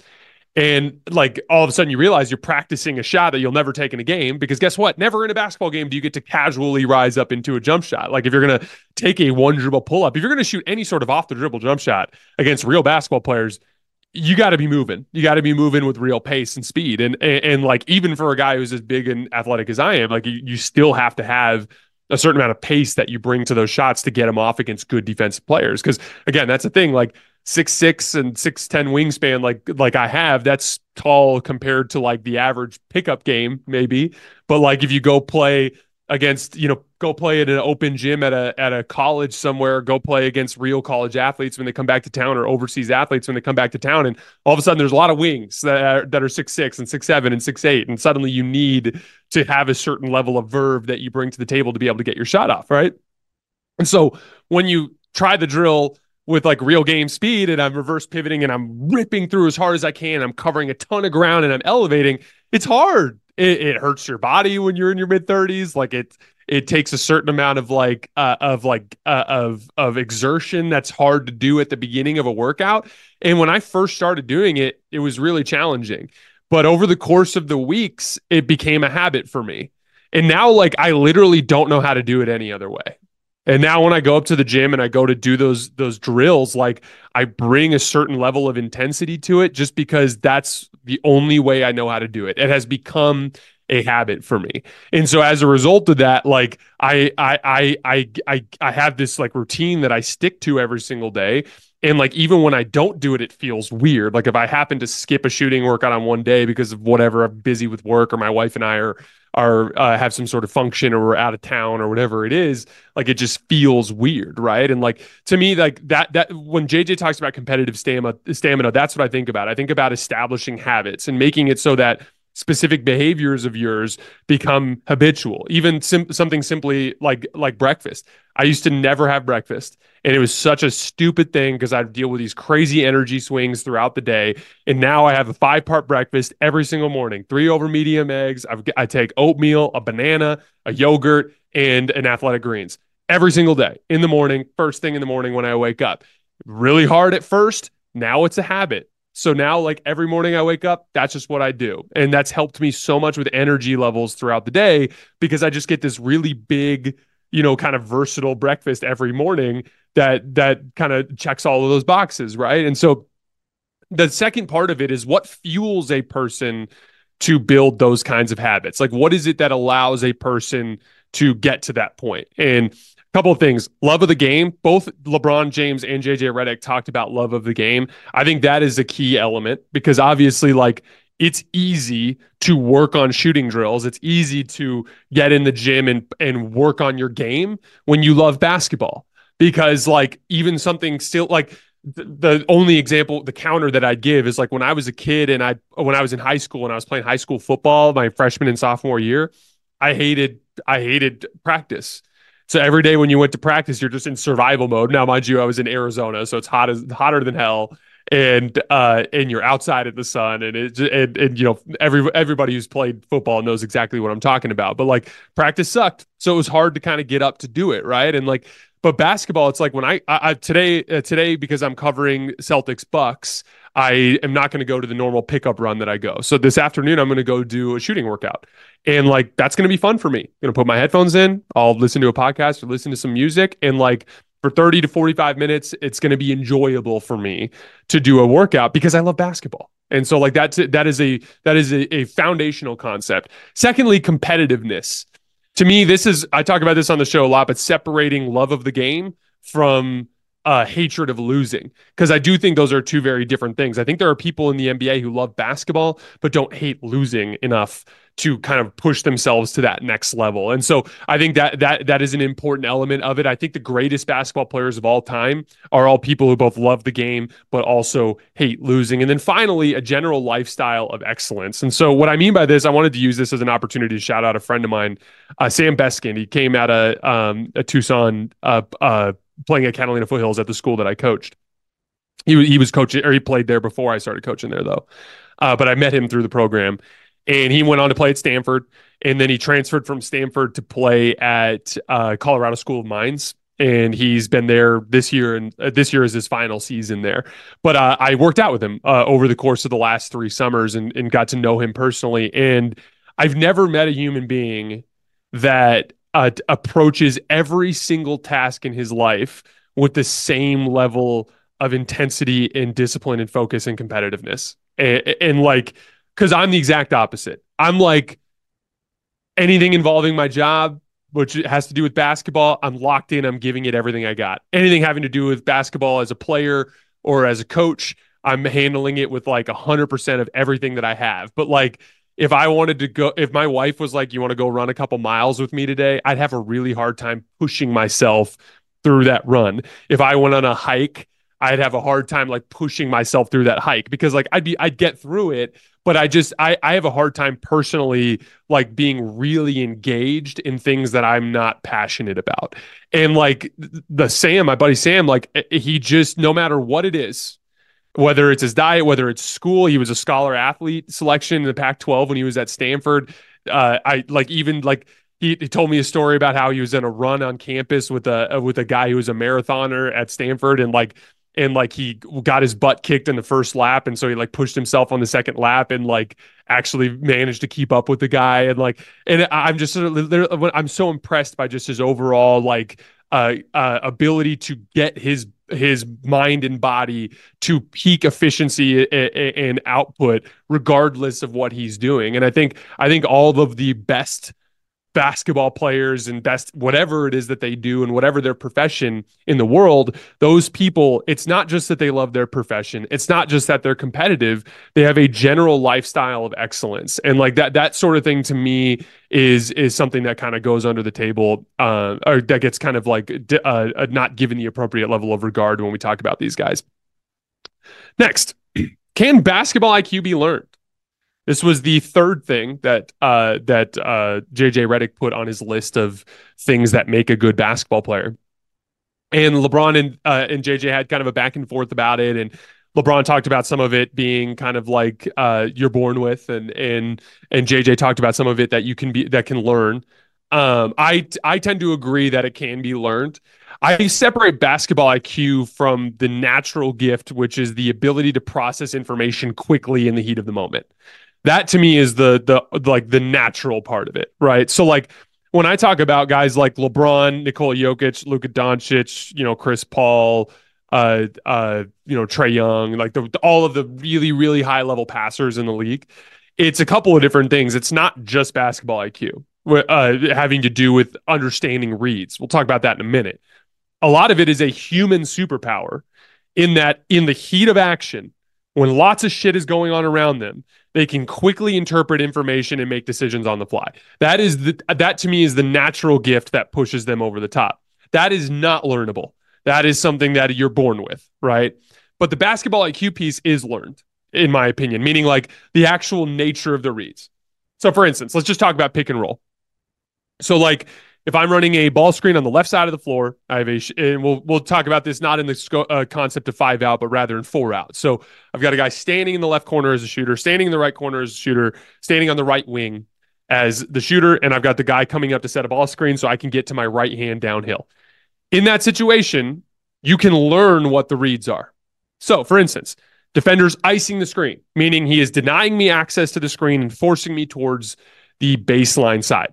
And like all of a sudden you realize you're practicing a shot that you'll never take in a game, because guess what? Never in a basketball game do you get to casually rise up into a jump shot. Like if you're going to take a one dribble pull up, if you're going to shoot any sort of off the dribble jump shot against real basketball players, you got to be moving. You got to be moving with real pace and speed. And, and and like even for a guy who's as big and athletic as I am, like you, you still have to have a certain amount of pace that you bring to those shots to get them off against good defensive players. Because again, that's the thing. Like six six and six ten wingspan, like like I have, that's tall compared to like the average pickup game, maybe. But like if you go play against, you know, go play at an open gym at a at a college somewhere, go play against real college athletes when they come back to town, or overseas athletes when they come back to town, and all of a sudden there's a lot of wings that are, that are six six and six seven and six eight, and suddenly you need to have a certain level of verve that you bring to the table to be able to get your shot off, right? And so when you try the drill with like real game speed and I'm reverse pivoting and I'm ripping through as hard as I can, I'm covering a ton of ground and I'm elevating, it's hard. It, it hurts your body when you're in your mid thirties. Like it, it takes a certain amount of like, uh, of like, uh, of, of exertion that's hard to do at the beginning of a workout. And when I first started doing it, it was really challenging. But over the course of the weeks, it became a habit for me. And now, like, I literally don't know how to do it any other way. And now when I go up to the gym and I go to do those those drills, like I bring a certain level of intensity to it just because that's the only way I know how to do it. It has become a habit for me. And so as a result of that, like I I I I I, I have this like routine that I stick to every single day. And like, even when I don't do it, it feels weird. Like if I happen to skip a shooting workout on one day because of whatever, I'm busy with work, or my wife and I are, are uh, have some sort of function, or we're out of town, or whatever it is, like it just feels weird. Right. And like, to me, like that, that when J J talks about competitive stamina, stamina, that's what I think about. I think about establishing habits and making it so that specific behaviors of yours become habitual. Even sim- something simply like like breakfast. I used to never have breakfast, and it was such a stupid thing because I'd deal with these crazy energy swings throughout the day. And now I have a five part breakfast every single morning: three over medium eggs. I've, I take oatmeal, a banana, a yogurt, and an Athletic Greens every single day in the morning, first thing in the morning when I wake up. Really hard at first. Now it's a habit. So now, like every morning I wake up, that's just what I do. And that's helped me so much with energy levels throughout the day, because I just get this really big, you know, kind of versatile breakfast every morning that that kind of checks all of those boxes, right? And so the second part of it is what fuels a person to build those kinds of habits. Like, what is it that allows a person to get to that point? And couple of things. Love of the game. Both LeBron James and J J Redick talked about love of the game. I think that is a key element, because obviously, like, it's easy to work on shooting drills. It's easy to get in the gym and and work on your game when you love basketball, because like even something still like the, the only example, the counter that I'd give is like when I was a kid and I when I was in high school and I was playing high school football my freshman and sophomore year, I hated I hated practice. So every day when you went to practice, you're just in survival mode. Now, mind you, I was in Arizona, so it's hot as hotter than hell, and uh, and you're outside in the sun, and it and, and you know every everybody who's played football knows exactly what I'm talking about. But like practice sucked, so it was hard to kind of get up to do it, right? And like, but basketball, it's like when I, I, I today uh, today because I'm covering Celtics Bucks, I am not going to go to the normal pickup run that I go. So this afternoon, I'm going to go do a shooting workout. And like, that's going to be fun for me. I'm going to put my headphones in. I'll listen to a podcast or listen to some music. And like for thirty to forty-five minutes, it's going to be enjoyable for me to do a workout because I love basketball. And so like that's, that is a, that is a, a foundational concept. Secondly, competitiveness. To me, this is, I talk about this on the show a lot, but separating love of the game from uh, hatred of losing, because I do think those are two very different things. I think there are people in the N B A who love basketball, but don't hate losing enough to kind of push themselves to that next level. And so I think that that that is an important element of it. I think the greatest basketball players of all time are all people who both love the game, but also hate losing. And then finally, a general lifestyle of excellence. And so what I mean by this, I wanted to use this as an opportunity to shout out a friend of mine, uh, Sam Beskind. He came out of um, a Tucson, uh, uh, playing at Catalina Foothills at the school that I coached. He, he was coaching, or he played there before I started coaching there, though. Uh, but I met him through the program. And he went on to play at Stanford, and then he transferred from Stanford to play at uh, Colorado School of Mines. And he's been there this year, and uh, this year is his final season there. But uh, I worked out with him uh, over the course of the last three summers and, and got to know him personally. And I've never met a human being that uh, approaches every single task in his life with the same level of intensity and discipline and focus and competitiveness. And, and like, because I'm the exact opposite. I'm like, anything involving my job, which has to do with basketball, I'm locked in. I'm giving it everything I got. Anything having to do with basketball as a player or as a coach, I'm handling it with like one hundred percent of everything that I have. But like, if I wanted to go, if my wife was like, you want to go run a couple miles with me today, I'd have a really hard time pushing myself through that run. If I went on a hike, I'd have a hard time like pushing myself through that hike, because like I'd be, I'd get through it, but I just, I, I have a hard time personally, like being really engaged in things that I'm not passionate about. And like the Sam, my buddy Sam, like he just, no matter what it is, whether it's his diet, whether it's school, he was a scholar athlete selection in the Pac twelve when he was at Stanford. Uh, I like even like, He, he told me a story about how he was in a run on campus with a with a guy who was a marathoner at Stanford, and like and like he got his butt kicked in the first lap, and so he like pushed himself on the second lap and like actually managed to keep up with the guy, and like and I'm just sort of I'm so impressed by just his overall like uh, uh ability to get his his mind and body to peak efficiency and output regardless of what he's doing. And I think I think all of the best basketball players and best whatever it is that they do and whatever their profession in the world, those people, it's not just that they love their profession. It's not just that they're competitive. They have a general lifestyle of excellence. And like that, that sort of thing to me is, is something that kind of goes under the table, uh, or that gets kind of like uh, not given the appropriate level of regard when we talk about these guys. Next, can basketball I Q be learned? This was the third thing that uh, that uh, J J Redick put on his list of things that make a good basketball player. And LeBron and uh, and J J had kind of a back and forth about it. And LeBron talked about some of it being kind of like uh, you're born with, and and and J J talked about some of it that you can be that can learn. Um, I I tend to agree that it can be learned. I separate basketball I Q from the natural gift, which is the ability to process information quickly in the heat of the moment. That to me is the the like the natural part of it, right? So like when I talk about guys like LeBron, Nikola Jokic, Luka Doncic, you know, Chris Paul, uh, uh, you know, Trae Young, like the, all of the really really high level passers in the league, it's a couple of different things. It's not just basketball I Q, uh, having to do with understanding reads. We'll talk about that in a minute. A lot of it is a human superpower in that in the heat of action, when lots of shit is going on around them, they can quickly interpret information and make decisions on the fly. That is the, that to me is the natural gift that pushes them over the top. That is not learnable. That is something that you're born with, right? But the basketball I Q piece is learned, in my opinion, meaning like the actual nature of the reads. So for instance, let's just talk about pick and roll. So like if I'm running a ball screen on the left side of the floor, I have a, and we'll we'll talk about this not in the sco- uh, concept of five out, but rather in four out. So I've got a guy standing in the left corner as a shooter, standing in the right corner as a shooter, standing on the right wing as the shooter, and I've got the guy coming up to set a ball screen so I can get to my right hand downhill. In that situation, you can learn what the reads are. So, for instance, defender's icing the screen, meaning he is denying me access to the screen and forcing me towards the baseline side.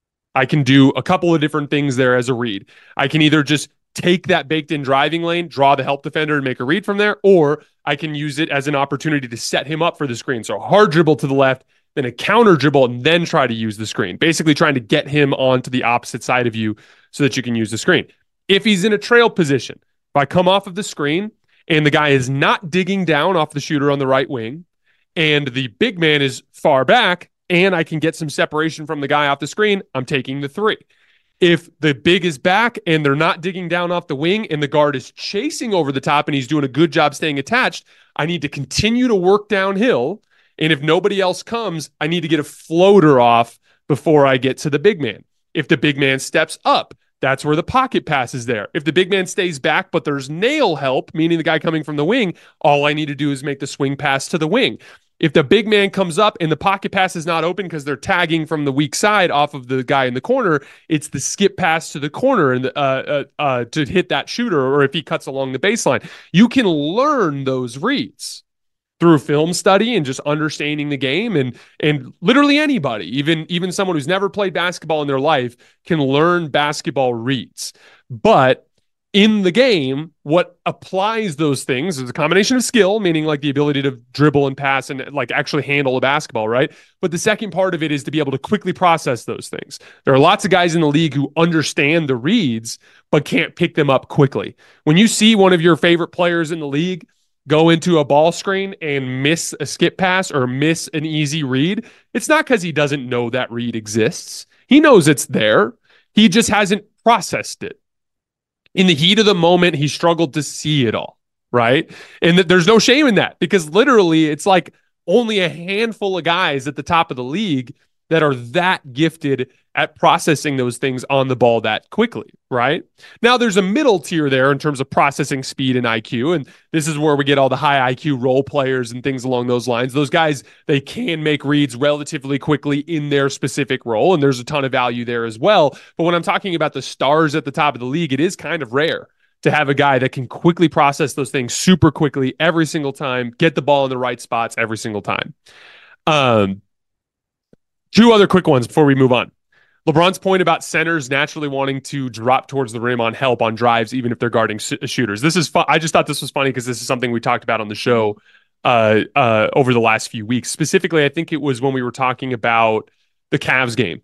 I can do a couple of different things there as a read. I can either just take that baked in driving lane, draw the help defender and make a read from there, or I can use it as an opportunity to set him up for the screen. So a hard dribble to the left, then a counter dribble, and then try to use the screen. Basically trying to get him onto the opposite side of you so that you can use the screen. If he's in a trail position, if I come off of the screen and the guy is not digging down off the shooter on the right wing, and the big man is far back, and I can get some separation from the guy off the screen, I'm taking the three. If the big is back and they're not digging down off the wing and the guard is chasing over the top and he's doing a good job staying attached, I need to continue to work downhill. And if nobody else comes, I need to get a floater off before I get to the big man. If the big man steps up, that's where the pocket pass is there. If the big man stays back, but there's nail help, meaning the guy coming from the wing, all I need to do is make the swing pass to the wing. If the big man comes up and the pocket pass is not open because they're tagging from the weak side off of the guy in the corner, it's the skip pass to the corner and uh, uh, uh, to hit that shooter, or if he cuts along the baseline. You can learn those reads through film study and just understanding the game, and and literally anybody, even even someone who's never played basketball in their life, can learn basketball reads. But in the game, what applies those things is a combination of skill, meaning like the ability to dribble and pass and like actually handle a basketball, right? But the second part of it is to be able to quickly process those things. There are lots of guys in the league who understand the reads, but can't pick them up quickly. When you see one of your favorite players in the league go into a ball screen and miss a skip pass or miss an easy read, it's not because he doesn't know that read exists. He knows it's there. He just hasn't processed it. In the heat of the moment, he struggled to see it all, right? And th- there's no shame in that, because literally it's like only a handful of guys at the top of the league that are that gifted at processing those things on the ball that quickly, right? Now, there's a middle tier there in terms of processing speed and I Q, and this is where we get all the high I Q role players and things along those lines. Those guys, they can make reads relatively quickly in their specific role, and there's a ton of value there as well. But when I'm talking about the stars at the top of the league, it is kind of rare to have a guy that can quickly process those things super quickly every single time, get the ball in the right spots every single time. Um, two other quick ones before we move on. LeBron's point about centers naturally wanting to drop towards the rim on help on drives, even if they're guarding sh- shooters. This is fun. I just thought this was funny because this is something we talked about on the show uh, uh, over the last few weeks. Specifically, I think it was when we were talking about the Cavs game,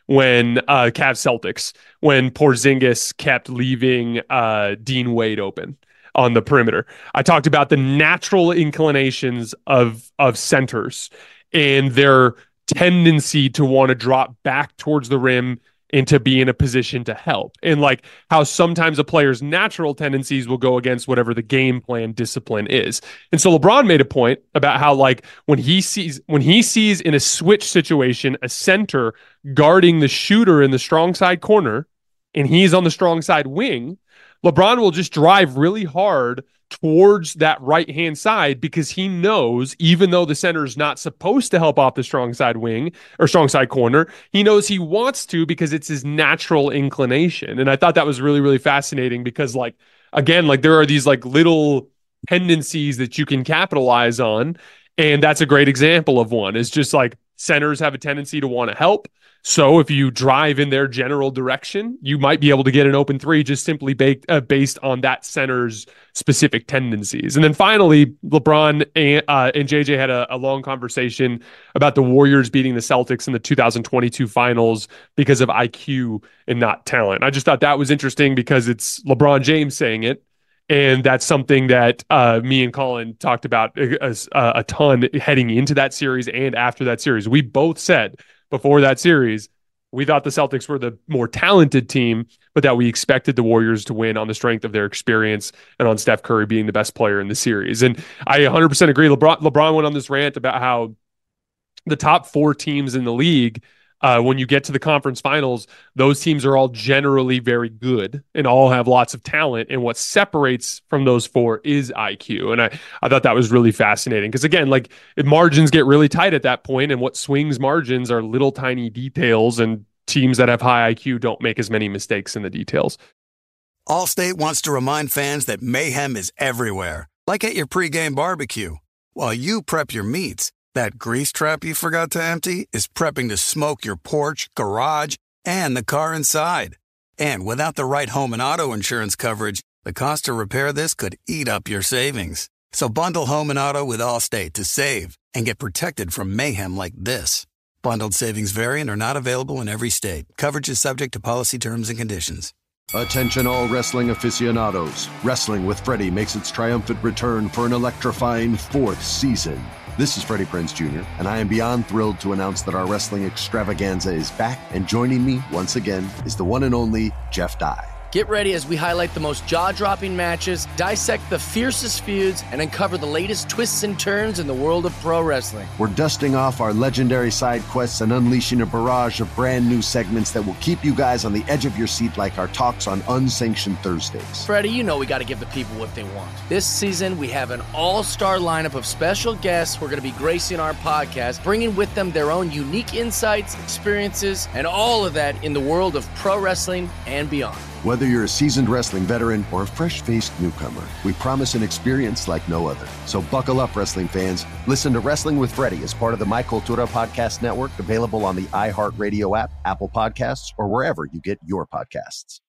when uh, Cavs Celtics, when Porzingis kept leaving uh, Dean Wade open on the perimeter. I talked about the natural inclinations of of centers and their tendency to want to drop back towards the rim and to be in a position to help. And like how sometimes a player's natural tendencies will go against whatever the game plan discipline is. And so LeBron made a point about how like when he sees when he sees in a switch situation a center guarding the shooter in the strong side corner and he's on the strong side wing, LeBron will just drive really hard towards that right-hand side because he knows, even though the center is not supposed to help off the strong side wing or strong side corner, he knows he wants to because it's his natural inclination. And I thought that was really, really fascinating because, like, again, like there are these like little tendencies that you can capitalize on. And that's a great example of one. It's just like centers have a tendency to want to help. So if you drive in their general direction, you might be able to get an open three just simply baked, uh, based on that center's specific tendencies. And then finally, LeBron and, uh, and J J had a, a long conversation about the Warriors beating the Celtics in the two thousand twenty-two finals because of I Q and not talent. I just thought that was interesting because it's LeBron James saying it. And that's something that uh, me and Colin talked about a, a, a ton heading into that series and after that series. We both said before that series, we thought the Celtics were the more talented team, but that we expected the Warriors to win on the strength of their experience and on Steph Curry being the best player in the series. And I one hundred percent agree. LeBron, LeBron went on this rant about how the top four teams in the league, Uh, when you get to the conference finals, those teams are all generally very good and all have lots of talent. And what separates from those four is I Q. And I, I thought that was really fascinating because, again, like margins get really tight at that point, and what swings margins are little tiny details, and teams that have high I Q don't make as many mistakes in the details. Allstate wants to remind fans that mayhem is everywhere, like at your pregame barbecue. While you prep your meats, that grease trap you forgot to empty is prepping to smoke your porch, garage, and the car inside. And without the right home and auto insurance coverage, the cost to repair this could eat up your savings. So bundle home and auto with Allstate to save and get protected from mayhem like this. Bundled savings vary and are not available in every state. Coverage is subject to policy terms and conditions. Attention all wrestling aficionados. Wrestling with Freddie makes its triumphant return for an electrifying fourth season. This is Freddie Prinze Junior, and I am beyond thrilled to announce that our wrestling extravaganza is back, and joining me once again is the one and only Jeff Dye. Get ready as we highlight the most jaw-dropping matches, dissect the fiercest feuds, and uncover the latest twists and turns in the world of pro wrestling. We're dusting off our legendary side quests and unleashing a barrage of brand new segments that will keep you guys on the edge of your seat like our talks on Unsanctioned Thursdays. Freddie, you know we got to give the people what they want. This season, we have an all-star lineup of special guests who are going to be gracing our podcast, bringing with them their own unique insights, experiences, and all of that in the world of pro wrestling and beyond. Whether you're a seasoned wrestling veteran or a fresh-faced newcomer, we promise an experience like no other. So buckle up, wrestling fans. Listen to Wrestling with Freddie as part of the My Cultura Podcast Network, available on the iHeartRadio app, Apple Podcasts, or wherever you get your podcasts.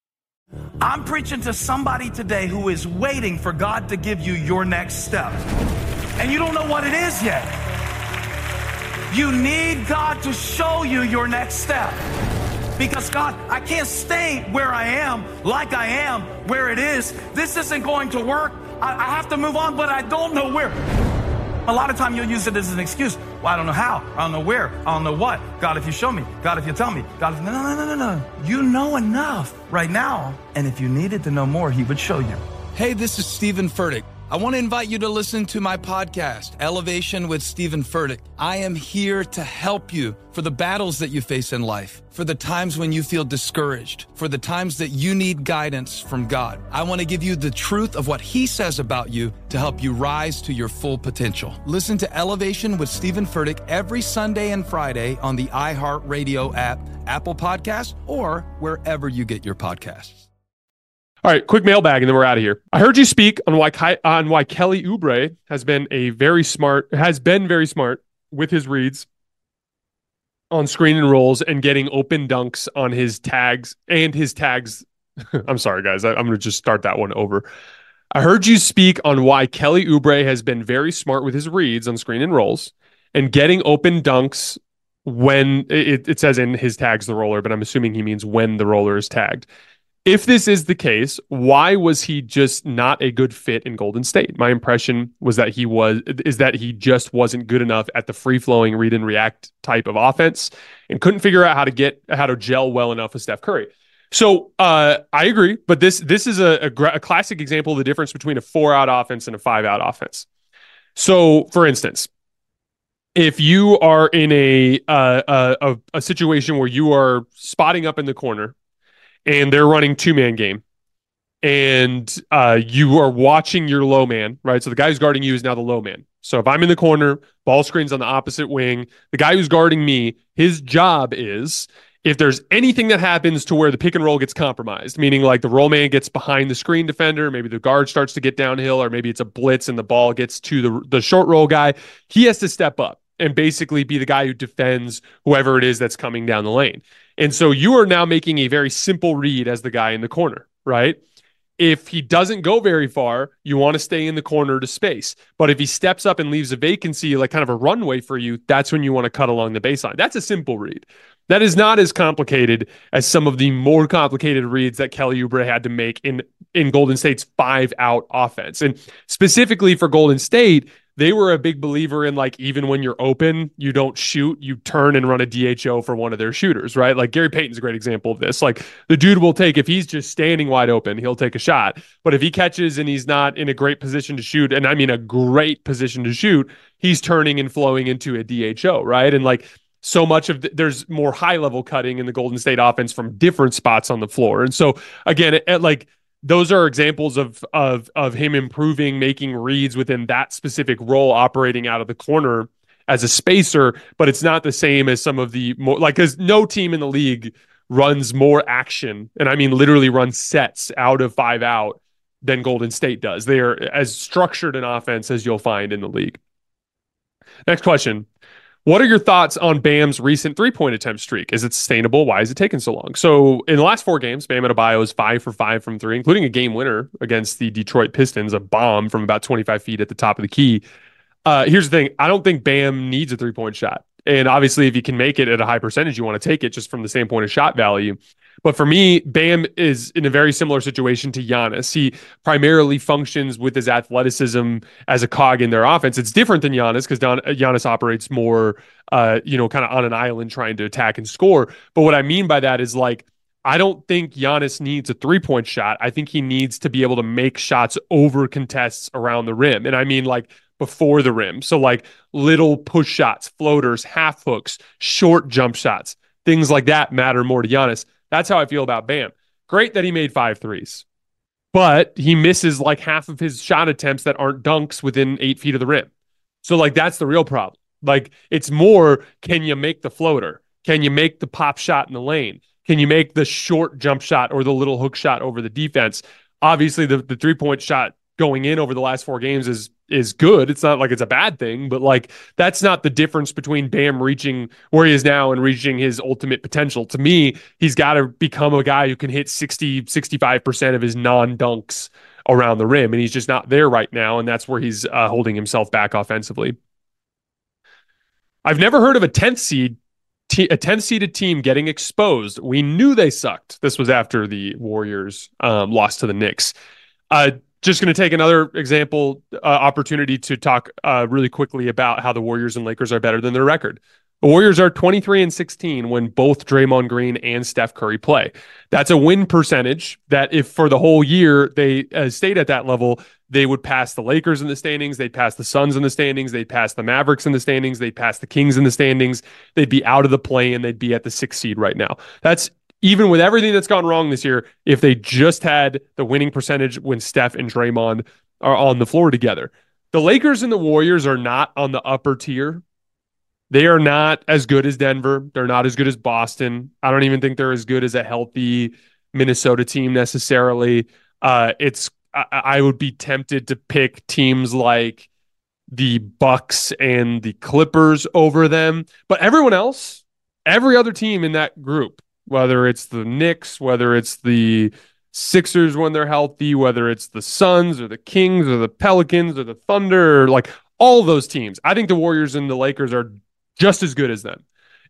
I'm preaching to somebody today who is waiting for God to give you your next step. And you don't know what it is yet. You need God to show you your next step. Because, God, I can't stay where I am, like I am, where it is. This isn't going to work. I, I have to move on, but I don't know where. A lot of time you'll use it as an excuse. Well, I don't know how. I don't know where. I don't know what. God, if you show me. God, if you tell me. God, if... No, no, no, no, no. You know enough right now. And if you needed to know more, he would show you. Hey, this is Stephen Furtick. I want to invite you to listen to my podcast, Elevation with Stephen Furtick. I am here to help you for the battles that you face in life, for the times when you feel discouraged, for the times that you need guidance from God. I want to give you the truth of what he says about you to help you rise to your full potential. Listen to Elevation with Stephen Furtick every Sunday and Friday on the iHeartRadio app, Apple Podcasts, or wherever you get your podcasts. All right, quick mailbag, and then we're out of here. I heard you speak on why on why Kelly Oubre has been a very smart has been very smart with his reads on screen and rolls and getting open dunks on his tags and his tags. I'm sorry, guys. I, I'm going to just start that one over. I heard you speak on why Kelly Oubre has been very smart with his reads on screen and rolls and getting open dunks when it, it says in his tags the roller, but I'm assuming he means when the roller is tagged. If this is the case, why was he just not a good fit in Golden State? My impression was that he was is that he just wasn't good enough at the free-flowing read and react type of offense and couldn't figure out how to get how to gel well enough with Steph Curry. So uh, I agree, but this this is a, a, a classic example of the difference between a four-out offense and a five-out offense. So, for instance, if you are in a, uh, a a situation where you are spotting up in the corner and they're running two-man game, and uh, you are watching your low man, right? So the guy who's guarding you is now the low man. So if I'm in the corner, ball screen's on the opposite wing, the guy who's guarding me, his job is, if there's anything that happens to where the pick and roll gets compromised, meaning like the roll man gets behind the screen defender, maybe the guard starts to get downhill, or maybe it's a blitz and the ball gets to the, the short roll guy, he has to step up and basically be the guy who defends whoever it is that's coming down the lane. And so you are now making a very simple read as the guy in the corner, right? If he doesn't go very far, you want to stay in the corner to space. But if he steps up and leaves a vacancy, like kind of a runway for you, that's when you want to cut along the baseline. That's a simple read. That is not as complicated as some of the more complicated reads that Kelly Oubre had to make in, in Golden State's five-out offense. And specifically for Golden State, they were a big believer in, like, even when you're open, you don't shoot, you turn and run a D H O for one of their shooters, right? Like Gary Payton's a great example of this. Like the dude will take, if he's just standing wide open, he'll take a shot. But if he catches and he's not in a great position to shoot, and I mean a great position to shoot, he's turning and flowing into a D H O, right? And like so much of the, there's more high level cutting in the Golden State offense from different spots on the floor. And so again, it, it, like, those are examples of of of him improving, making reads within that specific role, operating out of the corner as a spacer. But it's not the same as some of the more, like, because no team in the league runs more action, and I mean literally runs sets out of five out than Golden State does. They are as structured an offense as you'll find in the league. Next question. What are your thoughts on Bam's recent three-point attempt streak? Is it sustainable? Why is it taking so long? So in the last four games, Bam Adebayo is five for five from three, including a game winner against the Detroit Pistons, a bomb from about twenty-five feet at the top of the key. Uh, here's the thing. I don't think Bam needs a three-point shot. And obviously, if you can make it at a high percentage, you want to take it just from the standpoint of shot value. But for me, Bam is in a very similar situation to Giannis. He primarily functions with his athleticism as a cog in their offense. It's different than Giannis because Giannis operates more, uh, you know, kind of on an island trying to attack and score. But what I mean by that is, like, I don't think Giannis needs a three-point shot. I think he needs to be able to make shots over contests around the rim. And I mean, like, before the rim. So like little push shots, floaters, half hooks, short jump shots, things like that matter more to Giannis. That's how I feel about Bam. Great that he made five threes, but he misses like half of his shot attempts that aren't dunks within eight feet of the rim. So like, that's the real problem. Like, it's more, can you make the floater? Can you make the pop shot in the lane? Can you make the short jump shot or the little hook shot over the defense? Obviously the, the three-point shot going in over the last four games is is good. It's not like it's a bad thing, but like, that's not the difference between Bam reaching where he is now and reaching his ultimate potential. To me, he's got to become a guy who can hit sixty, sixty-five percent of his non-dunks around the rim, and he's just not there right now, and that's where he's uh, holding himself back offensively. I've never heard of a tenth seed T- a tenth-seeded team getting exposed. We knew they sucked. This was after the Warriors um, lost to the Knicks. Uh, Just going to take another example uh, opportunity to talk uh, really quickly about how the Warriors and Lakers are better than their record. The Warriors are twenty-three and sixteen when both Draymond Green and Steph Curry play. That's a win percentage that if for the whole year they uh, stayed at that level, they would pass the Lakers in the standings, they'd pass the Suns in the standings, they'd pass the Mavericks in the standings, they'd pass the Kings in the standings, they'd be out of the play and they'd be at the sixth seed right now. That's even with everything that's gone wrong this year, if they just had the winning percentage when Steph and Draymond are on the floor together. The Lakers and the Warriors are not on the upper tier. They are not as good as Denver. They're not as good as Boston. I don't even think they're as good as a healthy Minnesota team necessarily. Uh, it's I, I would be tempted to pick teams like the Bucks and the Clippers over them. But everyone else, every other team in that group, whether it's the Knicks, whether it's the Sixers when they're healthy, whether it's the Suns or the Kings or the Pelicans or the Thunder, or like all those teams, I think the Warriors and the Lakers are just as good as them.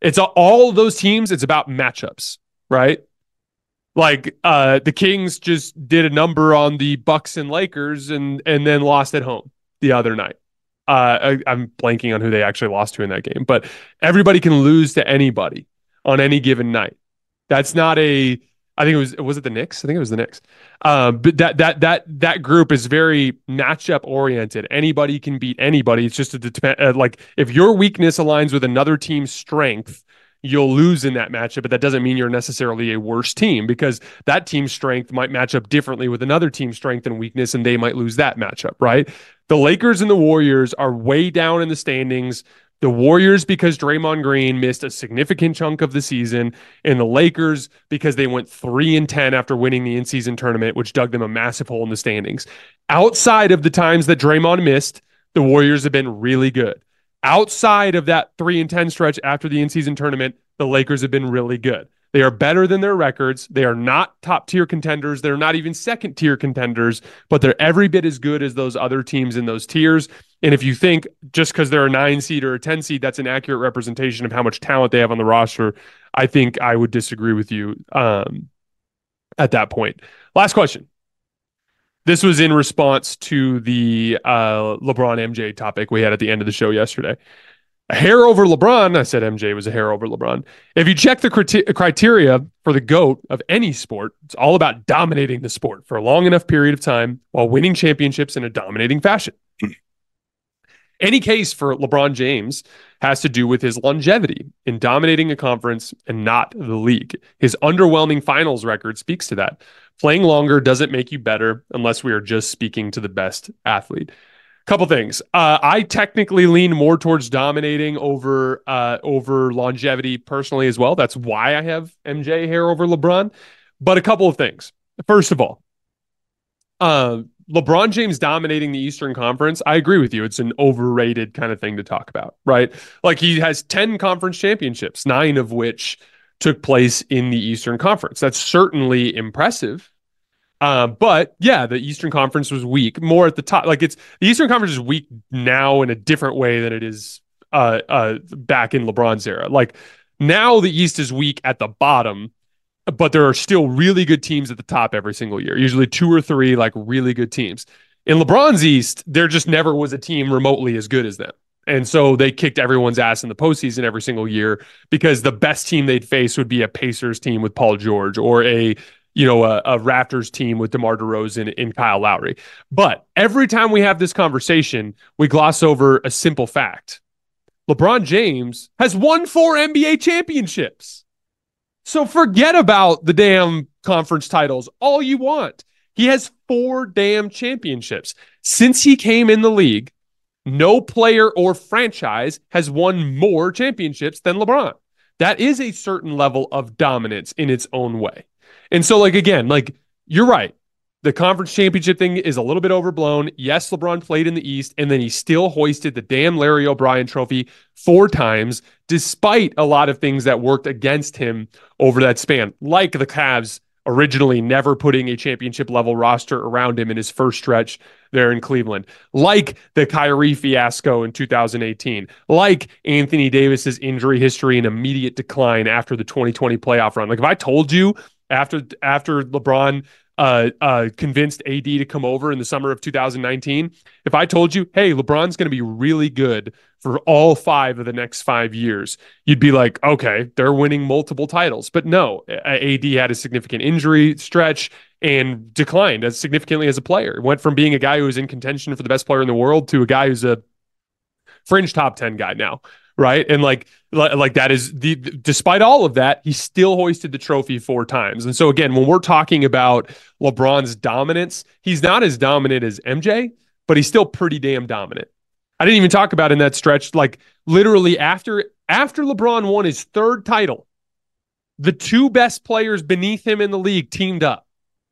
It's a, all those teams. It's about matchups, right? Like uh, the Kings just did a number on the Bucks and Lakers, and and then lost at home the other night. Uh, I, I'm blanking on who they actually lost to in that game, but everybody can lose to anybody on any given night. That's not a. I think it was. Was it the Knicks? I think it was the Knicks. Um, but that that that that group is very matchup oriented. Anybody can beat anybody. It's just a depend. Uh, like if your weakness aligns with another team's strength, you'll lose in that matchup, but that doesn't mean you're necessarily a worse team, because that team's strength might match up differently with another team's strength and weakness, and they might lose that matchup, right? The Lakers and the Warriors are way down in the standings. The Warriors because Draymond Green missed a significant chunk of the season, and the Lakers because they went three and ten after winning the in-season tournament, which dug them a massive hole in the standings. Outside of the times that Draymond missed, the Warriors have been really good. Outside of that three and ten stretch after the in-season tournament, the Lakers have been really good. They are better than their records. They are not top-tier contenders. They're not even second-tier contenders, but they're every bit as good as those other teams in those tiers. And if you think just because they're a nine seed or a ten seed, that's an accurate representation of how much talent they have on the roster, I think I would disagree with you um, at that point. Last question. This was in response to the uh, LeBron M J topic we had at the end of the show yesterday. A hair over LeBron. I said M J was a hair over LeBron. If you check the criteria criteria for the GOAT of any sport, it's all about dominating the sport for a long enough period of time while winning championships in a dominating fashion. Any case for LeBron James has to do with his longevity in dominating a conference and not the league. His underwhelming finals record speaks to that. Playing longer doesn't make you better unless we are just speaking to the best athlete. Couple things. Uh, I technically lean more towards dominating over uh, over longevity personally as well. That's why I have M J hair over LeBron. But a couple of things. First of all, uh, LeBron James dominating the Eastern Conference, I agree with you. It's an overrated kind of thing to talk about, right? Like he has ten conference championships, nine of which took place in the Eastern Conference. That's certainly impressive. Uh, but yeah, the Eastern Conference was weak, more at the top. Like it's the Eastern Conference is weak now in a different way than it is uh, uh, back in LeBron's era. Like now the East is weak at the bottom, but there are still really good teams at the top every single year, usually two or three like really good teams. In LeBron's East, there just never was a team remotely as good as them. And so they kicked everyone's ass in the postseason every single year because the best team they'd face would be a Pacers team with Paul George or a you know, a, a Raptors team with DeMar DeRozan and Kyle Lowry. But every time we have this conversation, we gloss over a simple fact. LeBron James has won four N B A championships. So forget about the damn conference titles all you want. He has four damn championships. Since he came in the league, no player or franchise has won more championships than LeBron. That is a certain level of dominance in its own way. And so, like, again, like, you're right. The conference championship thing is a little bit overblown. Yes, LeBron played in the East, and then he still hoisted the damn Larry O'Brien trophy four times, despite a lot of things that worked against him over that span, like the Cavs originally never putting a championship-level roster around him in his first stretch there in Cleveland, like the Kyrie fiasco in two thousand eighteen, like Anthony Davis's injury history and immediate decline after the twenty twenty playoff run. Like, if I told you After after LeBron uh, uh, convinced A D to come over in the summer of two thousand nineteen, if I told you, hey, LeBron's going to be really good for all five of the next five years, you'd be like, okay, they're winning multiple titles. But no, A D had a significant injury stretch and declined as significantly as a player. Went from being a guy who was in contention for the best player in the world to a guy who's a fringe top ten guy now. Right. And like, like that is the, despite all of that, he still hoisted the trophy four times. And so again, when we're talking about LeBron's dominance, he's not as dominant as M J, but he's still pretty damn dominant. I didn't even talk about in that stretch, like literally after, after LeBron won his third title, the two best players beneath him in the league teamed up.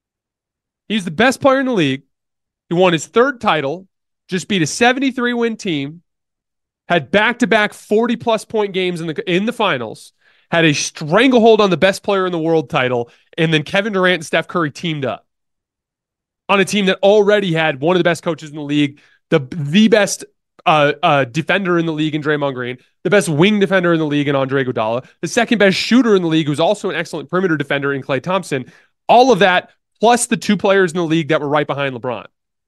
He's the best player in the league. He won his third title, just beat a seventy-three win team, had back-to-back forty-plus point games in the in the finals, had a stranglehold on the best player in the world title, and then Kevin Durant and Steph Curry teamed up on a team that already had one of the best coaches in the league, the, the best uh, uh, defender in the league in Draymond Green, the best wing defender in the league in Andre Iguodala, the second best shooter in the league who's also an excellent perimeter defender in Klay Thompson. All of that, plus the two players in the league that were right behind LeBron.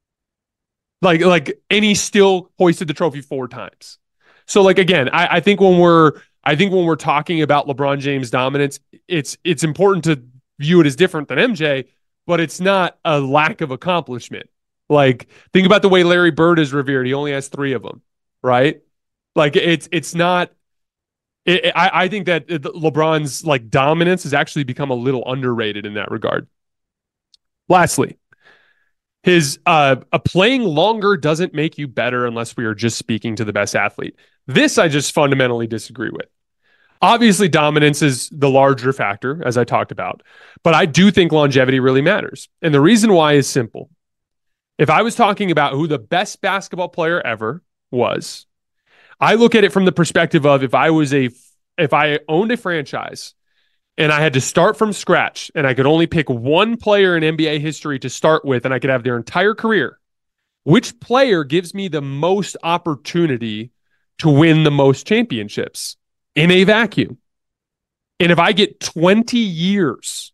Like, like, and he still hoisted the trophy four times. So, like, again, I, I think when we're, I think when we're talking about LeBron James dominance, it's it's important to view it as different than M J, but it's not a lack of accomplishment. Like, think about the way Larry Bird is revered. He only has three of them, right? Like, it's it's not. It, I I think that LeBron's like dominance has actually become a little underrated in that regard. Lastly, his uh, a playing longer doesn't make you better unless we are just speaking to the best athlete. This I just fundamentally disagree with. Obviously, dominance is the larger factor, as I talked about, but I do think longevity really matters. And the reason why is simple. If I was talking about who the best basketball player ever was, I look at it from the perspective of if I was a, if I owned a franchise and I had to start from scratch and I could only pick one player in N B A history to start with and I could have their entire career, which player gives me the most opportunity to win the most championships in a vacuum? And if I get twenty years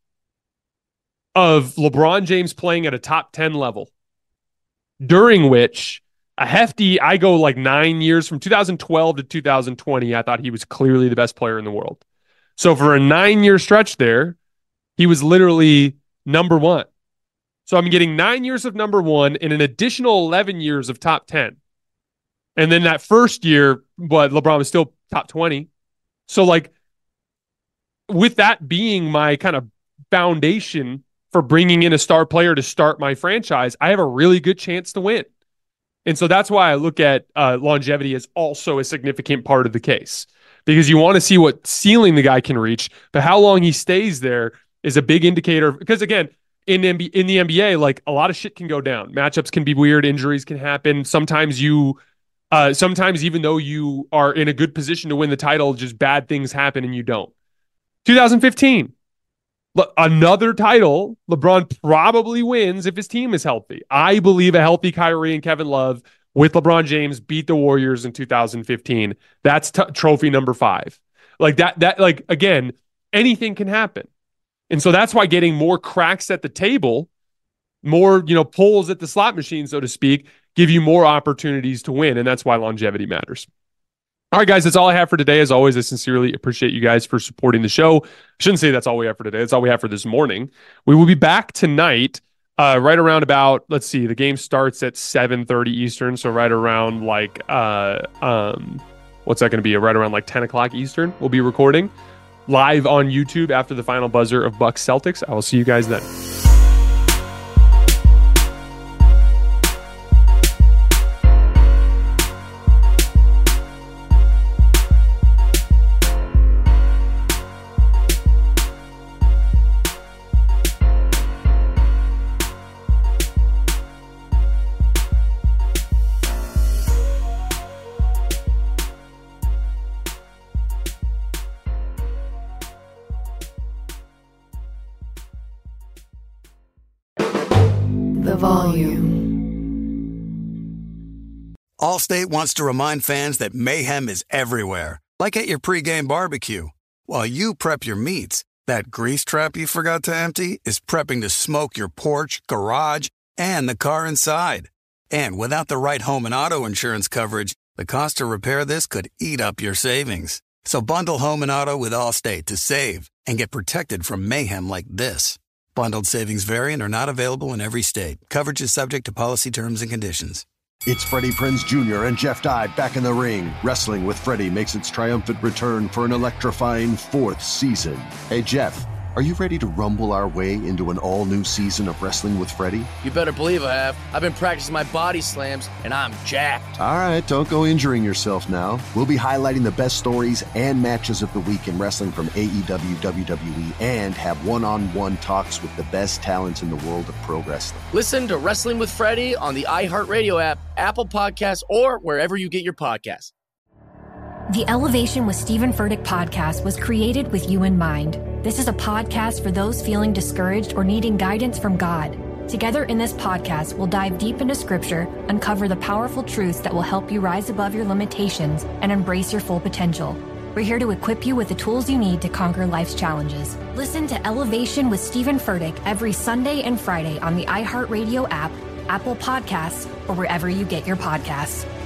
of LeBron James playing at a top ten level, during which a hefty, I go like nine years from two thousand twelve to two thousand twenty, I thought he was clearly the best player in the world. So for a nine-year stretch there, he was literally number one. So I'm getting nine years of number one and an additional eleven years of top ten. And then that first year, but LeBron was still top twenty. So like, with that being my kind of foundation for bringing in a star player to start my franchise, I have a really good chance to win. And so that's why I look at uh, longevity as also a significant part of the case, because you want to see what ceiling the guy can reach, but how long he stays there is a big indicator. Because again, in N B A, in the N B A, like a lot of shit can go down. Matchups can be weird. Injuries can happen. Sometimes you, uh, sometimes even though you are in a good position to win the title, just bad things happen and you don't. twenty fifteen, another title, LeBron probably wins if his team is healthy. I believe a healthy Kyrie and Kevin Love with LeBron James beat the Warriors in two thousand fifteen. That's t- trophy number five. Like that, that, like, again, anything can happen. And so that's why getting more cracks at the table, more, you know, pulls at the slot machine, so to speak, give you more opportunities to win. And that's why longevity matters. All right, guys, that's all I have for today. As always, I sincerely appreciate you guys for supporting the show. I shouldn't say that's all we have for today. That's all we have for this morning. We will be back tonight, uh, right around about, let's see, the game starts at seven thirty Eastern. So right around like, uh, um, what's that going to be? Right around like ten o'clock Eastern, we'll be recording live on YouTube after the final buzzer of Bucks Celtics. I will see you guys then. The volume. Allstate wants to remind fans that mayhem is everywhere, like at your pregame barbecue. While you prep your meats, that grease trap you forgot to empty is prepping to smoke your porch, garage, and the car inside. And without the right home and auto insurance coverage, the cost to repair this could eat up your savings. So bundle home and auto with Allstate to save and get protected from mayhem like this. Bundled savings vary and are not available in every state. Coverage is subject to policy terms and conditions. It's Freddie Prinze Junior and Jeff Dye back in the ring. Wrestling with Freddie makes its triumphant return for an electrifying fourth season. Hey, Jeff, are you ready to rumble our way into an all-new season of Wrestling with Freddie? You better believe I have. I've been practicing my body slams, and I'm jacked. All right, don't go injuring yourself now. We'll be highlighting the best stories and matches of the week in wrestling from A E W, W W E, and have one-on-one talks with the best talents in the world of pro wrestling. Listen to Wrestling with Freddie on the iHeartRadio app, Apple Podcasts, or wherever you get your podcasts. The Elevation with Stephen Furtick podcast was created with you in mind. This is a podcast for those feeling discouraged or needing guidance from God. Together in this podcast, we'll dive deep into scripture, uncover the powerful truths that will help you rise above your limitations and embrace your full potential. We're here to equip you with the tools you need to conquer life's challenges. Listen to Elevation with Stephen Furtick every Sunday and Friday on the iHeartRadio app, Apple Podcasts, or wherever you get your podcasts.